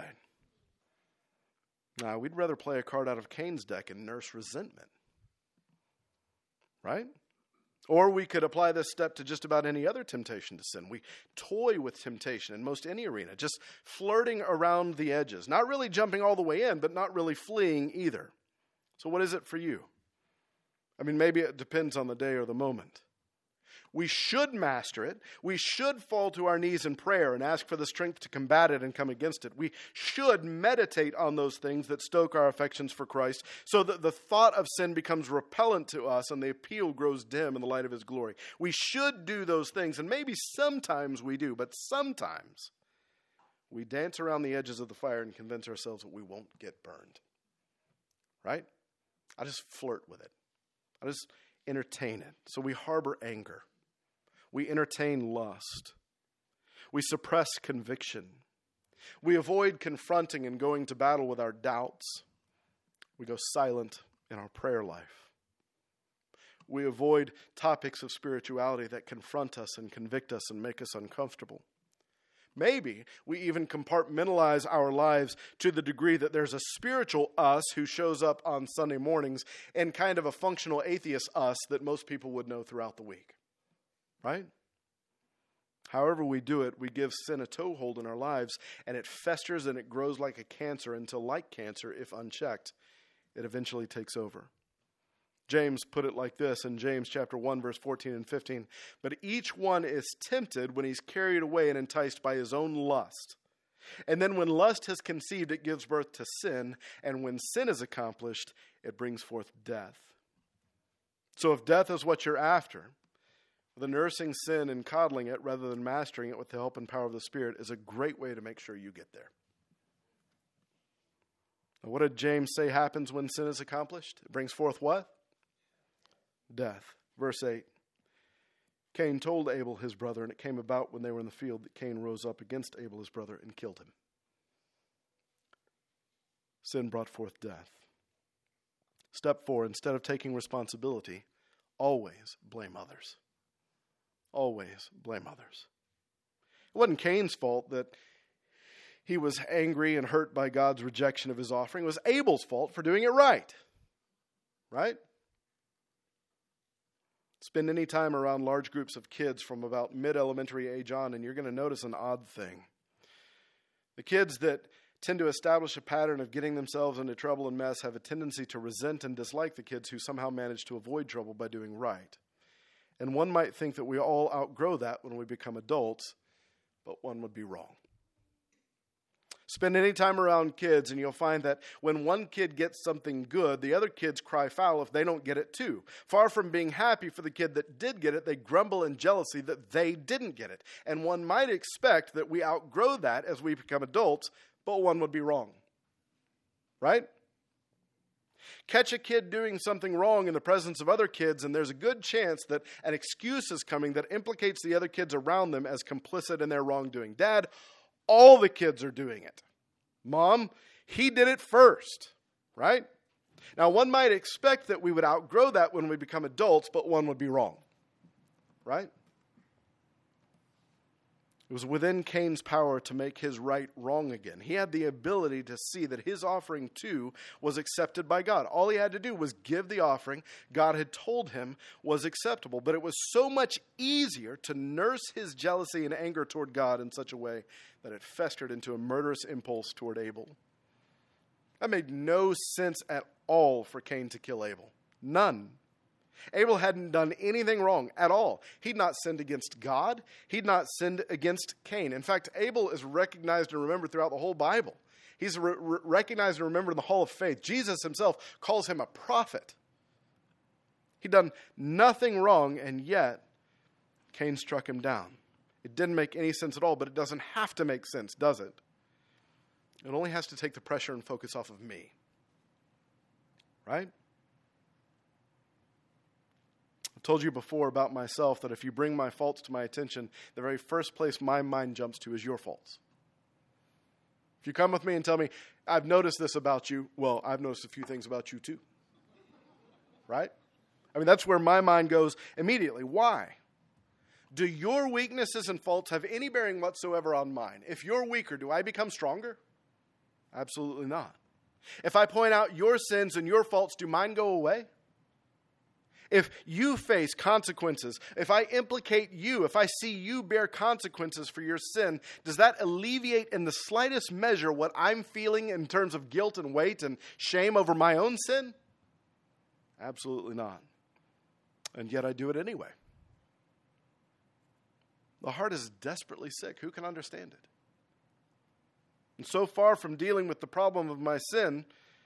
Now, we'd rather play a card out of Cain's deck and nurse resentment. Right? Or we could apply this step to just about any other temptation to sin. We toy with temptation in most any arena, just flirting around the edges. Not really jumping all the way in, but not really fleeing either. So what is it for you? I mean, maybe it depends on the day or the moment. We should master it. We should fall to our knees in prayer and ask for the strength to combat it and come against it. We should meditate on those things that stoke our affections for Christ so that the thought of sin becomes repellent to us and the appeal grows dim in the light of His glory. We should do those things, and maybe sometimes we do, but sometimes we dance around the edges of the fire and convince ourselves that we won't get burned. Right? I just flirt with it. I just entertain it. So we harbor anger. We entertain lust. We suppress conviction. We avoid confronting and going to battle with our doubts. We go silent in our prayer life. We avoid topics of spirituality that confront us and convict us and make us uncomfortable. Maybe we even compartmentalize our lives to the degree that there's a spiritual us who shows up on Sunday mornings and kind of a functional atheist us that most people would know throughout the week. Right? However we do it, we give sin a toehold in our lives, and it festers and it grows like a cancer until, like cancer, if unchecked, it eventually takes over. James put it like this in James chapter 1, verse 14 and 15. But each one is tempted when he's carried away and enticed by his own lust. And then when lust has conceived, it gives birth to sin. And when sin is accomplished, it brings forth death. So if death is what you're after, the nursing sin and coddling it rather than mastering it with the help and power of the Spirit is a great way to make sure you get there. Now, what did James say happens when sin is accomplished? It brings forth what? Death. Verse 8. Cain told Abel his brother, and it came about when they were in the field that Cain rose up against Abel his brother and killed him. Sin brought forth death. Step 4, instead of taking responsibility, always blame others. Always blame others. It wasn't Cain's fault that he was angry and hurt by God's rejection of his offering. It was Abel's fault for doing it right. Right? Spend any time around large groups of kids from about mid-elementary age on, and you're going to notice an odd thing. The kids that tend to establish a pattern of getting themselves into trouble and mess have a tendency to resent and dislike the kids who somehow manage to avoid trouble by doing right. And one might think that we all outgrow that when we become adults, but one would be wrong. Spend any time around kids and you'll find that when one kid gets something good, the other kids cry foul if they don't get it too. Far from being happy for the kid that did get it, they grumble in jealousy that they didn't get it. And one might expect that we outgrow that as we become adults, but one would be wrong. Right? Catch a kid doing something wrong in the presence of other kids, and there's a good chance that an excuse is coming that implicates the other kids around them as complicit in their wrongdoing. Dad, all the kids are doing it. Mom, he did it first, right? Now, one might expect that we would outgrow that when we become adults, but one would be wrong, right? It was within Cain's power to make his right wrong again. He had the ability to see that his offering too was accepted by God. All he had to do was give the offering God had told him was acceptable. But it was so much easier to nurse his jealousy and anger toward God in such a way that it festered into a murderous impulse toward Abel. That made no sense at all for Cain to kill Abel. None. Abel hadn't done anything wrong at all. He'd not sinned against God. He'd not sinned against Cain. In fact, Abel is recognized and remembered throughout the whole Bible. He's recognized and remembered in the Hall of Faith. Jesus himself calls him a prophet. He'd done nothing wrong, and yet Cain struck him down. It didn't make any sense at all, but it doesn't have to make sense, does it? It only has to take the pressure and focus off of me. Right? I told you before about myself that if you bring my faults to my attention, the very first place my mind jumps to is your faults. If you come with me and tell me, I've noticed this about you, well, I've noticed a few things about you too. Right? I mean, that's where my mind goes immediately. Why? Do your weaknesses and faults have any bearing whatsoever on mine? If you're weaker, do I become stronger? Absolutely not. If I point out your sins and your faults, do mine go away? If you face consequences, if I implicate you, if I see you bear consequences for your sin, does that alleviate in the slightest measure what I'm feeling in terms of guilt and weight and shame over my own sin? Absolutely not. And yet I do it anyway. The heart is desperately sick. Who can understand it? And so far from dealing with the problem of my sin,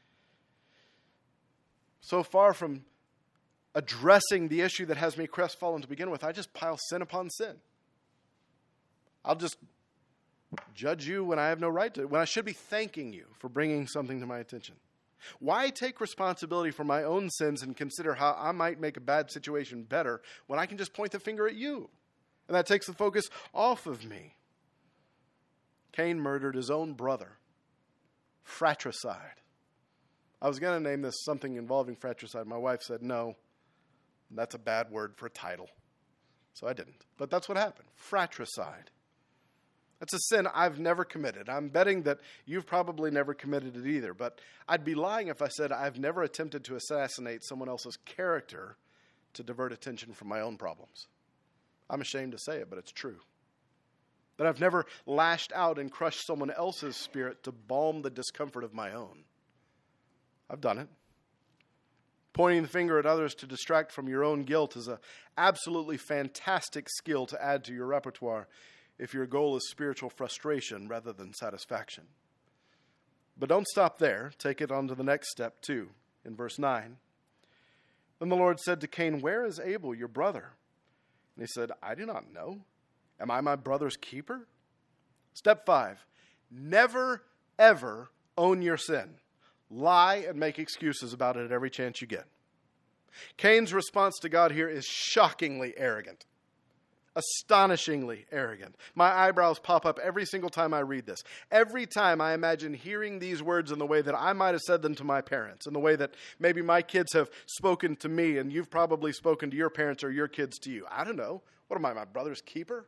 so far from addressing the issue that has me crestfallen to begin with, I just pile sin upon sin. I'll just judge you when I have no right to, when I should be thanking you for bringing something to my attention. Why take responsibility for my own sins and consider how I might make a bad situation better when I can just point the finger at you? And that takes the focus off of me. Cain murdered his own brother. Fratricide. I was going to name this something involving fratricide. My wife said, no, that's a bad word for a title. So I didn't. But that's what happened. Fratricide. That's a sin I've never committed. I'm betting that you've probably never committed it either. But I'd be lying if I said I've never attempted to assassinate someone else's character to divert attention from my own problems. I'm ashamed to say it, but it's true. That I've never lashed out and crushed someone else's spirit to balm the discomfort of my own. I've done it. Pointing the finger at others to distract from your own guilt is an absolutely fantastic skill to add to your repertoire if your goal is spiritual frustration rather than satisfaction. But don't stop there. Take it on to the next step too. In verse 9, then the Lord said to Cain, "Where is Abel, your brother?" And he said, "I do not know. Am I my brother's keeper?" Step 5, never, ever own your sin. Lie and make excuses about it at every chance you get. Cain's response to God here is shockingly arrogant. Astonishingly arrogant. My eyebrows pop up every single time I read this. Every time I imagine hearing these words in the way that I might have said them to my parents, in the way that maybe my kids have spoken to me and you've probably spoken to your parents or your kids to you. I don't know. What am I, my brother's keeper?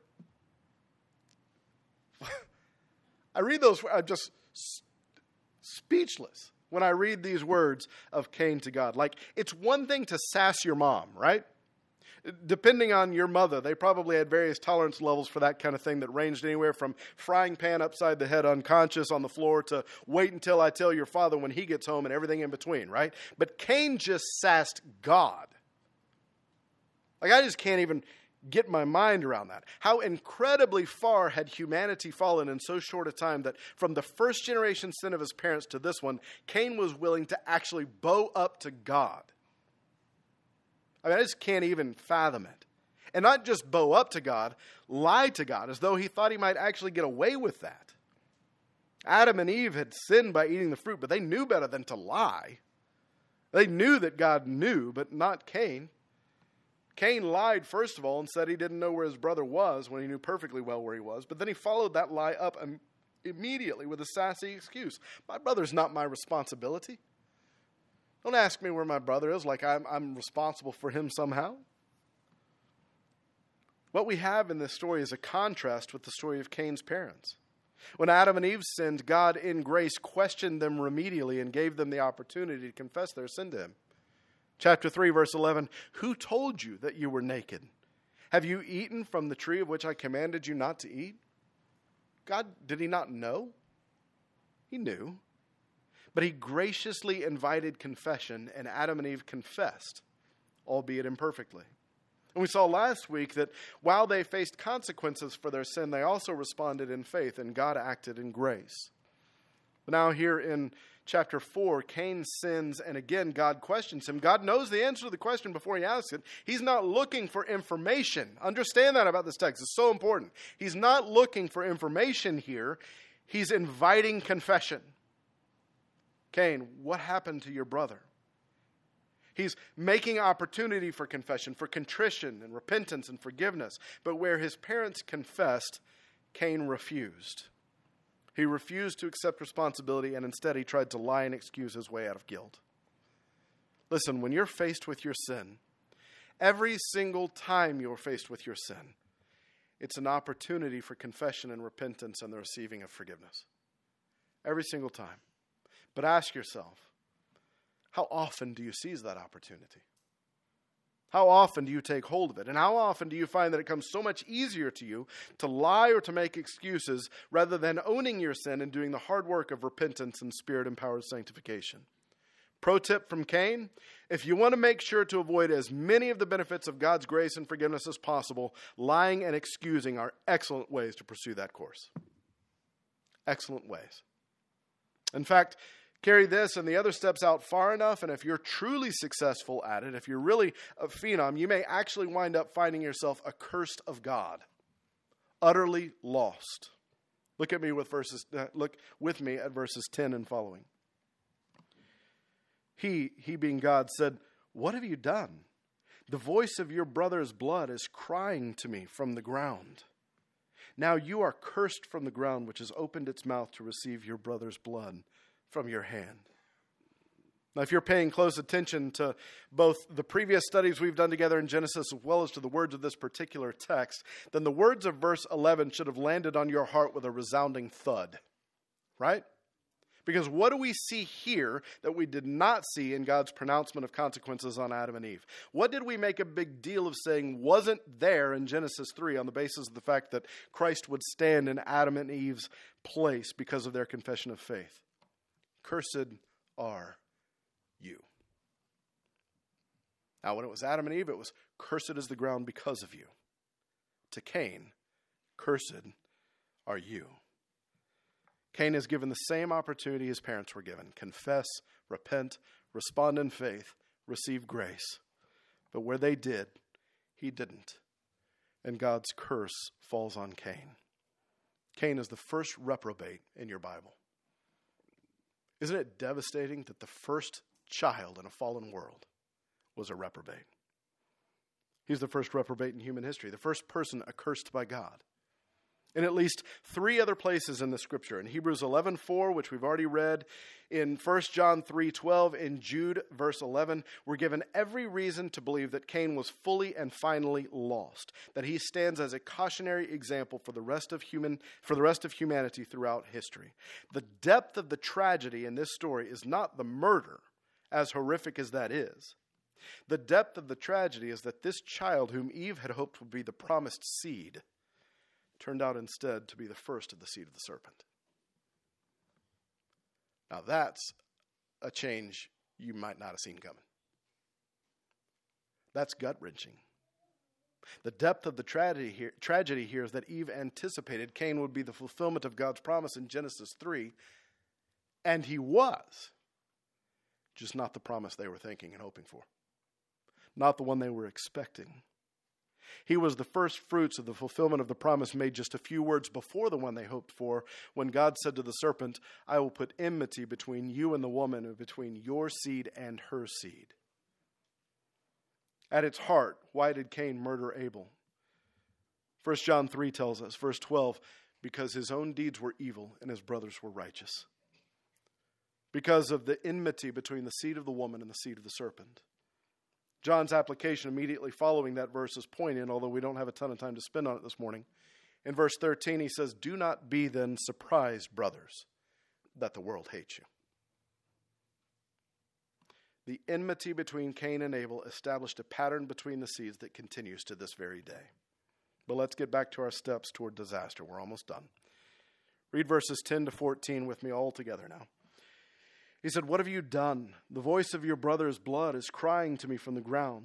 I read those, I'm just speechless when I read these words of Cain to God. Like, it's one thing to sass your mom, right? Depending on your mother, they probably had various tolerance levels for that kind of thing that ranged anywhere from frying pan upside the head unconscious on the floor to wait until I tell your father when he gets home and everything in between, right? But Cain just sassed God. Like, I just can't even get my mind around that. How incredibly far had humanity fallen in so short a time that from the first generation sin of his parents to this one, Cain was willing to actually bow up to God. I mean, I just can't even fathom it. And not just bow up to God, lie to God, as though he thought he might actually get away with that. Adam and Eve had sinned by eating the fruit, but they knew better than to lie. They knew that God knew, but not Cain. Cain lied, first of all, and said he didn't know where his brother was when he knew perfectly well where he was. But then he followed that lie up immediately with a sassy excuse. My brother's not my responsibility. Don't ask me where my brother is like I'm responsible for him somehow. What we have in this story is a contrast with the story of Cain's parents. When Adam and Eve sinned, God in grace questioned them remedially and gave them the opportunity to confess their sin to him. Chapter 3, verse 11, "Who told you that you were naked? Have you eaten from the tree of which I commanded you not to eat?" God, did he not know? He knew. But he graciously invited confession, and Adam and Eve confessed, albeit imperfectly. And we saw last week that while they faced consequences for their sin, they also responded in faith, and God acted in grace. But now here in chapter 4, Cain sins, and again, God questions him. God knows the answer to the question before he asks it. He's not looking for information. Understand that about this text. It's so important. He's not looking for information here. He's inviting confession. Cain, what happened to your brother? He's making opportunity for confession, for contrition and repentance and forgiveness. But where his parents confessed, Cain refused. He refused to accept responsibility, and instead he tried to lie and excuse his way out of guilt. Listen, when you're faced with your sin, every single time you're faced with your sin, it's an opportunity for confession and repentance and the receiving of forgiveness. Every single time. But ask yourself, how often do you seize that opportunity? How often do you take hold of it? And how often do you find that it comes so much easier to you to lie or to make excuses rather than owning your sin and doing the hard work of repentance and Spirit-empowered sanctification? Pro tip from Cain, if you want to make sure to avoid as many of the benefits of God's grace and forgiveness as possible, lying and excusing are excellent ways to pursue that course. Excellent ways. In fact, carry this and the other steps out far enough, and if you're truly successful at it, if you're really a phenom, you may actually wind up finding yourself accursed of God, utterly lost. Look with me at verses 10 and following. He being God, said, "What have you done? The voice of your brother's blood is crying to me from the ground. Now you are cursed from the ground, which has opened its mouth to receive your brother's blood from your hand." Now, if you're paying close attention to both the previous studies we've done together in Genesis as well as to the words of this particular text, then the words of verse 11 should have landed on your heart with a resounding thud, right? Because what do we see here that we did not see in God's pronouncement of consequences on Adam and Eve? What did we make a big deal of saying wasn't there in Genesis 3 on the basis of the fact that Christ would stand in Adam and Eve's place because of their confession of faith? Cursed are you. Now, when it was Adam and Eve, it was cursed is the ground because of you. To Cain, cursed are you. Cain is given the same opportunity his parents were given. Confess, repent, respond in faith, receive grace. But where they did, he didn't. And God's curse falls on Cain. Cain is the first reprobate in your Bible. Isn't it devastating that the first child in a fallen world was a reprobate? He's the first reprobate in human history, the first person accursed by God. In at least 3 other places in the Scripture. In Hebrews 11:4, which we've already read, in 1 John 3:12, in Jude verse 11, we're given every reason to believe that Cain was fully and finally lost, that he stands as a cautionary example for the rest of humanity throughout history. The depth of the tragedy in this story is not the murder, as horrific as that is. The depth of the tragedy is that this child, whom Eve had hoped would be the promised seed, turned out instead to be the first of the seed of the serpent. Now that's a change you might not have seen coming. That's gut-wrenching. The depth of the tragedy here is that Eve anticipated Cain would be the fulfillment of God's promise in Genesis 3, and he was. Just not the promise they were thinking and hoping for. Not the one they were expecting. He was the first fruits of the fulfillment of the promise made just a few words before the one they hoped for, when God said to the serpent, "I will put enmity between you and the woman, and between your seed and her seed." At its heart, why did Cain murder Abel? 1 John 3 tells us, verse 12, because his own deeds were evil and his brothers were righteous. Because of the enmity between the seed of the woman and the seed of the serpent. John's application immediately following that verse is poignant, although we don't have a ton of time to spend on it this morning. In verse 13, he says, "Do not be then surprised, brothers, that the world hates you." The enmity between Cain and Abel established a pattern between the seeds that continues to this very day. But let's get back to our steps toward disaster. We're almost done. Read verses 10 to 14 with me all together now. He said, "What have you done? The voice of your brother's blood is crying to me from the ground.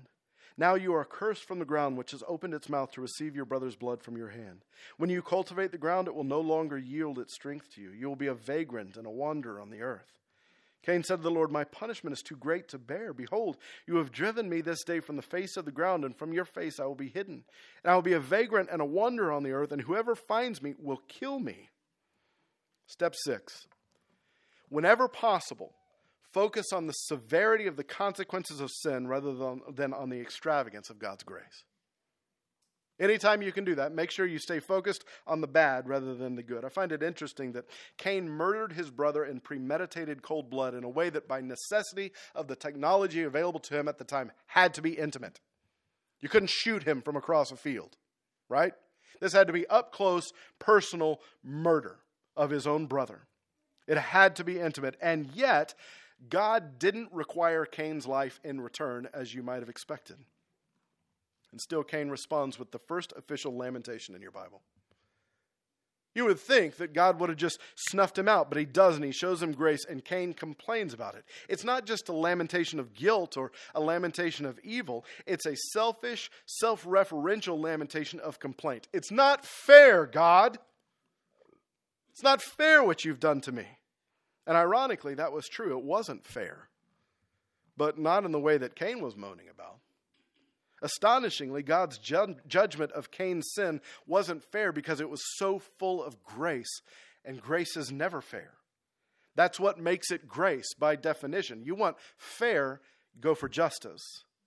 Now you are cursed from the ground, which has opened its mouth to receive your brother's blood from your hand. When you cultivate the ground, it will no longer yield its strength to you. You will be a vagrant and a wanderer on the earth. Cain said to the Lord, my punishment is too great to bear. Behold, you have driven me this day from the face of the ground, and from your face I will be hidden. And I will be a vagrant and a wanderer on the earth, and whoever finds me will kill me. Step 6. Whenever possible, focus on the severity of the consequences of sin rather than on the extravagance of God's grace. Anytime you can do that, make sure you stay focused on the bad rather than the good. I find it interesting that Cain murdered his brother in premeditated cold blood in a way that by necessity of the technology available to him at the time had to be intimate. You couldn't shoot him from across a field, right? This had to be up close, personal murder of his own brother. It had to be intimate, and yet God didn't require Cain's life in return as you might have expected. And still Cain responds with the first official lamentation in your Bible. You would think that God would have just snuffed him out, but he doesn't. He shows him grace, and Cain complains about it. It's not just a lamentation of guilt or a lamentation of evil. It's a selfish, self-referential lamentation of complaint. It's not fair, God. It's not fair what you've done to me. And ironically, that was true. It wasn't fair, but not in the way that Cain was moaning about. Astonishingly, God's judgment of Cain's sin wasn't fair because it was so full of grace, and grace is never fair. That's what makes it grace by definition. You want fair, go for justice.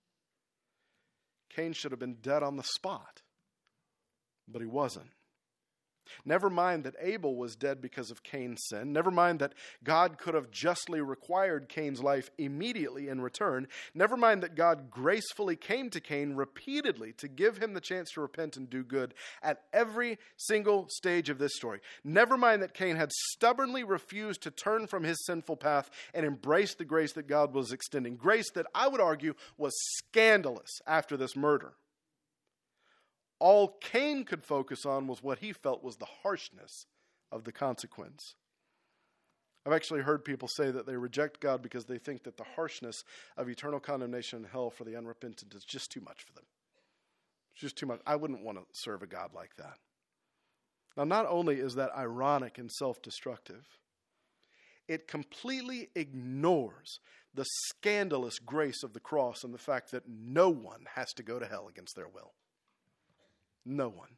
Cain should have been dead on the spot, but he wasn't. Never mind that Abel was dead because of Cain's sin. Never mind that God could have justly required Cain's life immediately in return. Never mind that God gracefully came to Cain repeatedly to give him the chance to repent and do good at every single stage of this story. Never mind that Cain had stubbornly refused to turn from his sinful path and embrace the grace that God was extending. Grace that I would argue was scandalous after this murder. All Cain could focus on was what he felt was the harshness of the consequence. I've actually heard people say that they reject God because they think that the harshness of eternal condemnation in hell for the unrepentant is just too much for them. It's just too much. I wouldn't want to serve a God like that. Now, not only is that ironic and self-destructive, it completely ignores the scandalous grace of the cross and the fact that no one has to go to hell against their will. No one.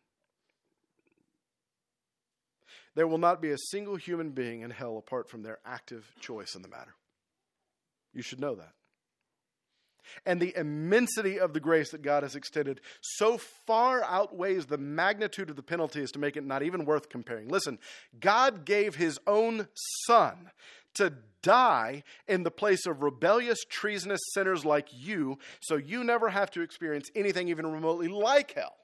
There will not be a single human being in hell apart from their active choice in the matter. You should know that. And the immensity of the grace that God has extended so far outweighs the magnitude of the penalty as to make it not even worth comparing. Listen, God gave his own son to die in the place of rebellious, treasonous sinners like you, so you never have to experience anything even remotely like hell.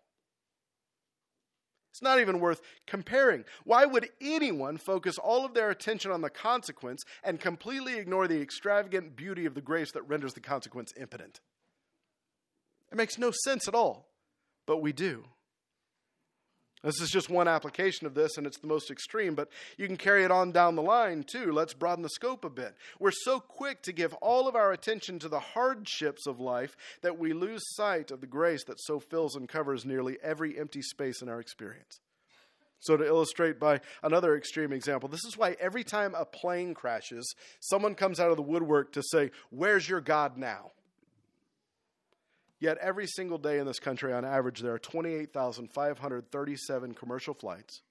It's not even worth comparing. Why would anyone focus all of their attention on the consequence and completely ignore the extravagant beauty of the grace that renders the consequence impotent? It makes no sense at all, but we do. This is just one application of this, and it's the most extreme, but you can carry it on down the line, too. Let's broaden the scope a bit. We're so quick to give all of our attention to the hardships of life that we lose sight of the grace that so fills and covers nearly every empty space in our experience. So to illustrate by another extreme example, this is why every time a plane crashes, someone comes out of the woodwork to say, "Where's your God now?" Yet every single day in this country, on average, there are 28,537 commercial flights,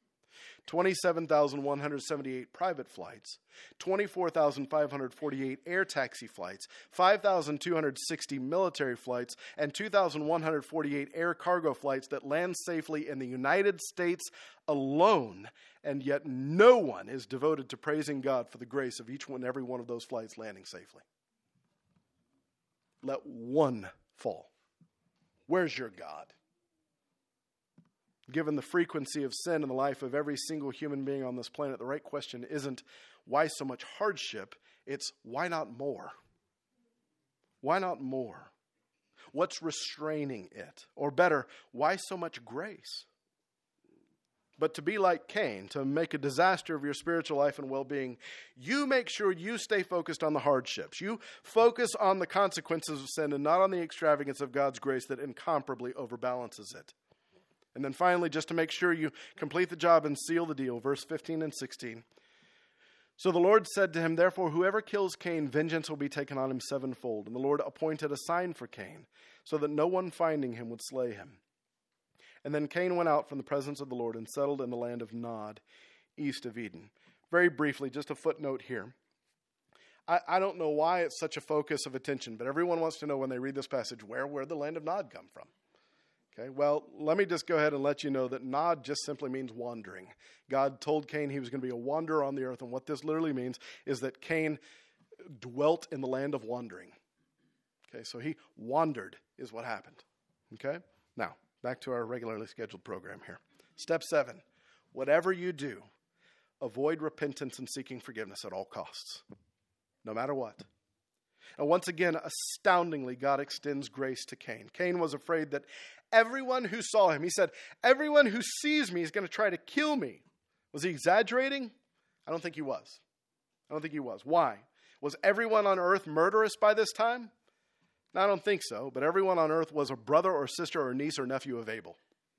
27,178 private flights, 24,548 air taxi flights, 5,260 military flights, and 2,148 air cargo flights that land safely in the United States alone. And yet no one is devoted to praising God for the grace of each and every one of those flights landing safely. Let one fall. Where's your God? Given the frequency of sin in the life of every single human being on this planet, the right question isn't why so much hardship, it's why not more? Why not more? What's restraining it? Or better, why so much grace? But to be like Cain, to make a disaster of your spiritual life and well-being, you make sure you stay focused on the hardships. You focus on the consequences of sin and not on the extravagance of God's grace that incomparably overbalances it. And then finally, just to make sure you complete the job and seal the deal, verse 15 and 16. So the Lord said to him, therefore, whoever kills Cain, vengeance will be taken on him sevenfold. And the Lord appointed a sign for Cain, so that no one finding him would slay him. And then Cain went out from the presence of the Lord and settled in the land of Nod, east of Eden. Very briefly, just a footnote here. I don't know why it's such a focus of attention, but everyone wants to know when they read this passage, where the land of Nod come from? Okay, well, let me just go ahead and let you know that Nod just simply means wandering. God told Cain he was going to be a wanderer on the earth, and what this literally means is that Cain dwelt in the land of wandering. Okay, so he wandered is what happened. Okay, now, back to our regularly scheduled program here. Step 7, whatever you do, avoid repentance and seeking forgiveness at all costs, no matter what. And once again, astoundingly, God extends grace to Cain. Cain was afraid that everyone who saw him, he said, everyone who sees me is going to try to kill me. Was he exaggerating? I don't think he was. Why? Was everyone on earth murderous by this time? No, I don't think so, but everyone on earth was a brother or sister or niece or nephew of Abel.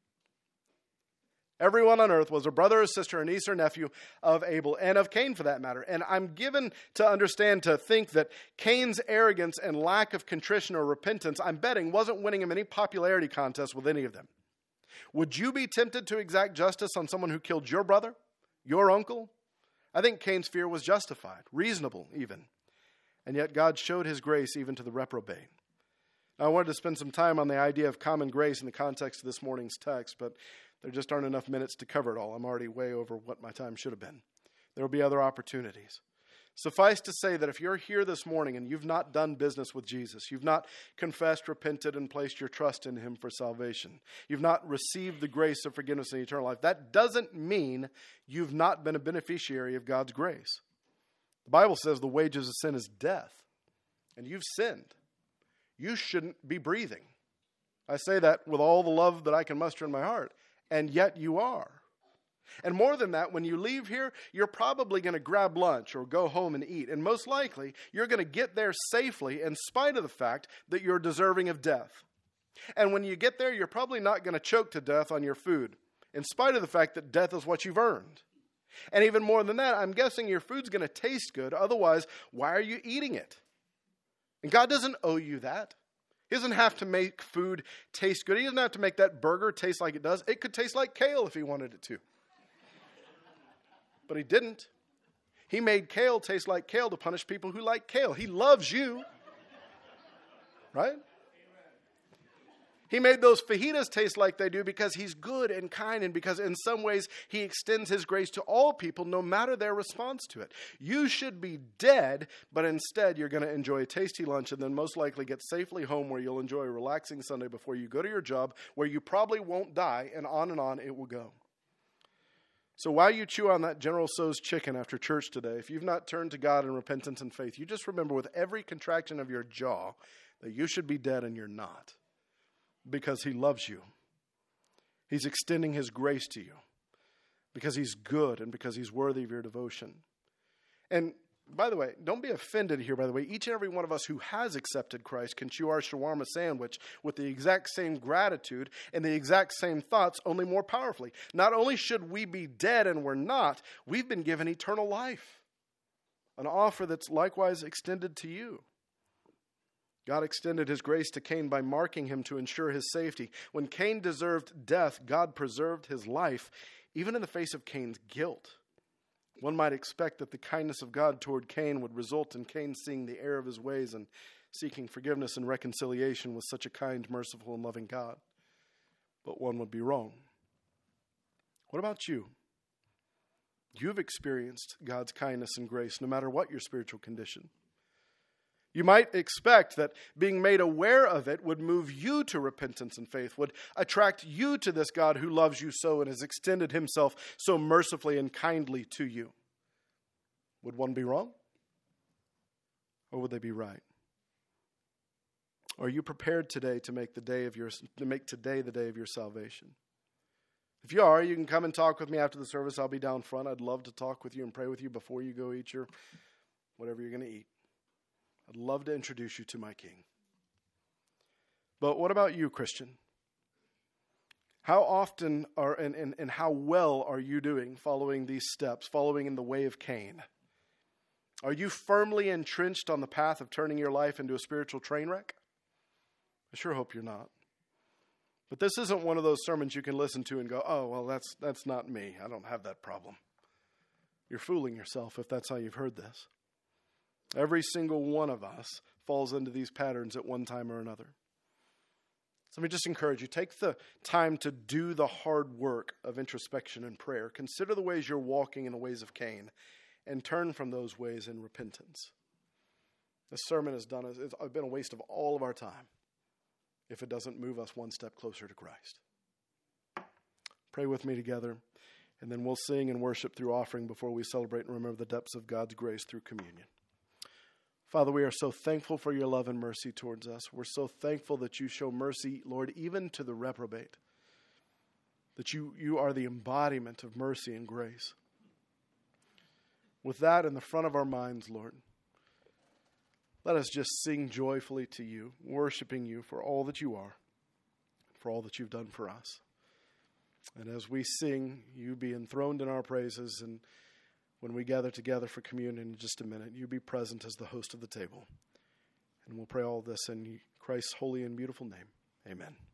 Everyone on earth was a brother or sister or niece or nephew of Abel, and of Cain for that matter. And I'm given to understand, to think that Cain's arrogance and lack of contrition or repentance, I'm betting, wasn't winning him any popularity contest with any of them. Would you be tempted to exact justice on someone who killed your brother, your uncle? I think Cain's fear was justified, reasonable even. And yet God showed his grace even to the reprobate. Now, I wanted to spend some time on the idea of common grace in the context of this morning's text, but there just aren't enough minutes to cover it all. I'm already way over what my time should have been. There will be other opportunities. Suffice to say that if you're here this morning and you've not done business with Jesus, you've not confessed, repented, and placed your trust in him for salvation, you've not received the grace of forgiveness and eternal life, that doesn't mean you've not been a beneficiary of God's grace. The Bible says the wages of sin is death, and you've sinned. You shouldn't be breathing. I say that with all the love that I can muster in my heart. And yet you are. And more than that, when you leave here, you're probably going to grab lunch or go home and eat. And most likely, you're going to get there safely in spite of the fact that you're deserving of death. And when you get there, you're probably not going to choke to death on your food, in spite of the fact that death is what you've earned. And even more than that, I'm guessing your food's going to taste good. Otherwise, why are you eating it? And God doesn't owe you that. He doesn't have to make food taste good. He doesn't have to make that burger taste like it does. It could taste like kale if he wanted it to. But he didn't. He made kale taste like kale to punish people who like kale. He loves you. Right? He made those fajitas taste like they do because he's good and kind, and because in some ways he extends his grace to all people no matter their response to it. You should be dead, but instead you're going to enjoy a tasty lunch and then most likely get safely home where you'll enjoy a relaxing Sunday before you go to your job where you probably won't die, and on it will go. So while you chew on that General Tso's chicken after church today, if you've not turned to God in repentance and faith, you just remember with every contraction of your jaw that you should be dead and you're not. Because he loves you. He's extending his grace to you. Because he's good and because he's worthy of your devotion. And by the way, don't be offended here, by the way. Each and every one of us who has accepted Christ can chew our shawarma sandwich with the exact same gratitude and the exact same thoughts, only more powerfully. Not only should we be dead and we're not, we've been given eternal life. An offer that's likewise extended to you. God extended his grace to Cain by marking him to ensure his safety. When Cain deserved death, God preserved his life, even in the face of Cain's guilt. One might expect that the kindness of God toward Cain would result in Cain seeing the error of his ways and seeking forgiveness and reconciliation with such a kind, merciful, and loving God. But one would be wrong. What about you? You've experienced God's kindness and grace no matter what your spiritual condition. You might expect that being made aware of it would move you to repentance and faith, would attract you to this God who loves you so and has extended himself so mercifully and kindly to you. Would one be wrong? Or would they be right? Are you prepared today to make today the day of your salvation? If you are, you can come and talk with me after the service. I'll be down front. I'd love to talk with you and pray with you before you go eat your whatever you're going to eat. I'd love to introduce you to my King. But what about you, Christian? How often and how well are you doing following these steps, following in the way of Cain? Are you firmly entrenched on the path of turning your life into a spiritual train wreck? I sure hope you're not. But this isn't one of those sermons you can listen to and go, oh, well, that's not me. I don't have that problem. You're fooling yourself if that's how you've heard this. Every single one of us falls into these patterns at one time or another. So let me just encourage you, take the time to do the hard work of introspection and prayer. Consider the ways you're walking in the ways of Cain and turn from those ways in repentance. This sermon it's been a waste of all of our time if it doesn't move us one step closer to Christ. Pray with me together, and then we'll sing and worship through offering before we celebrate and remember the depths of God's grace through communion. Father, we are so thankful for your love and mercy towards us. We're so thankful that you show mercy, Lord, even to the reprobate, that you are the embodiment of mercy and grace. With that in the front of our minds, Lord, let us just sing joyfully to you, worshiping you for all that you are, for all that you've done for us. And as we sing, you be enthroned in our praises, and when we gather together for communion in just a minute, you be present as the host of the table. And we'll pray all this in Christ's holy and beautiful name. Amen.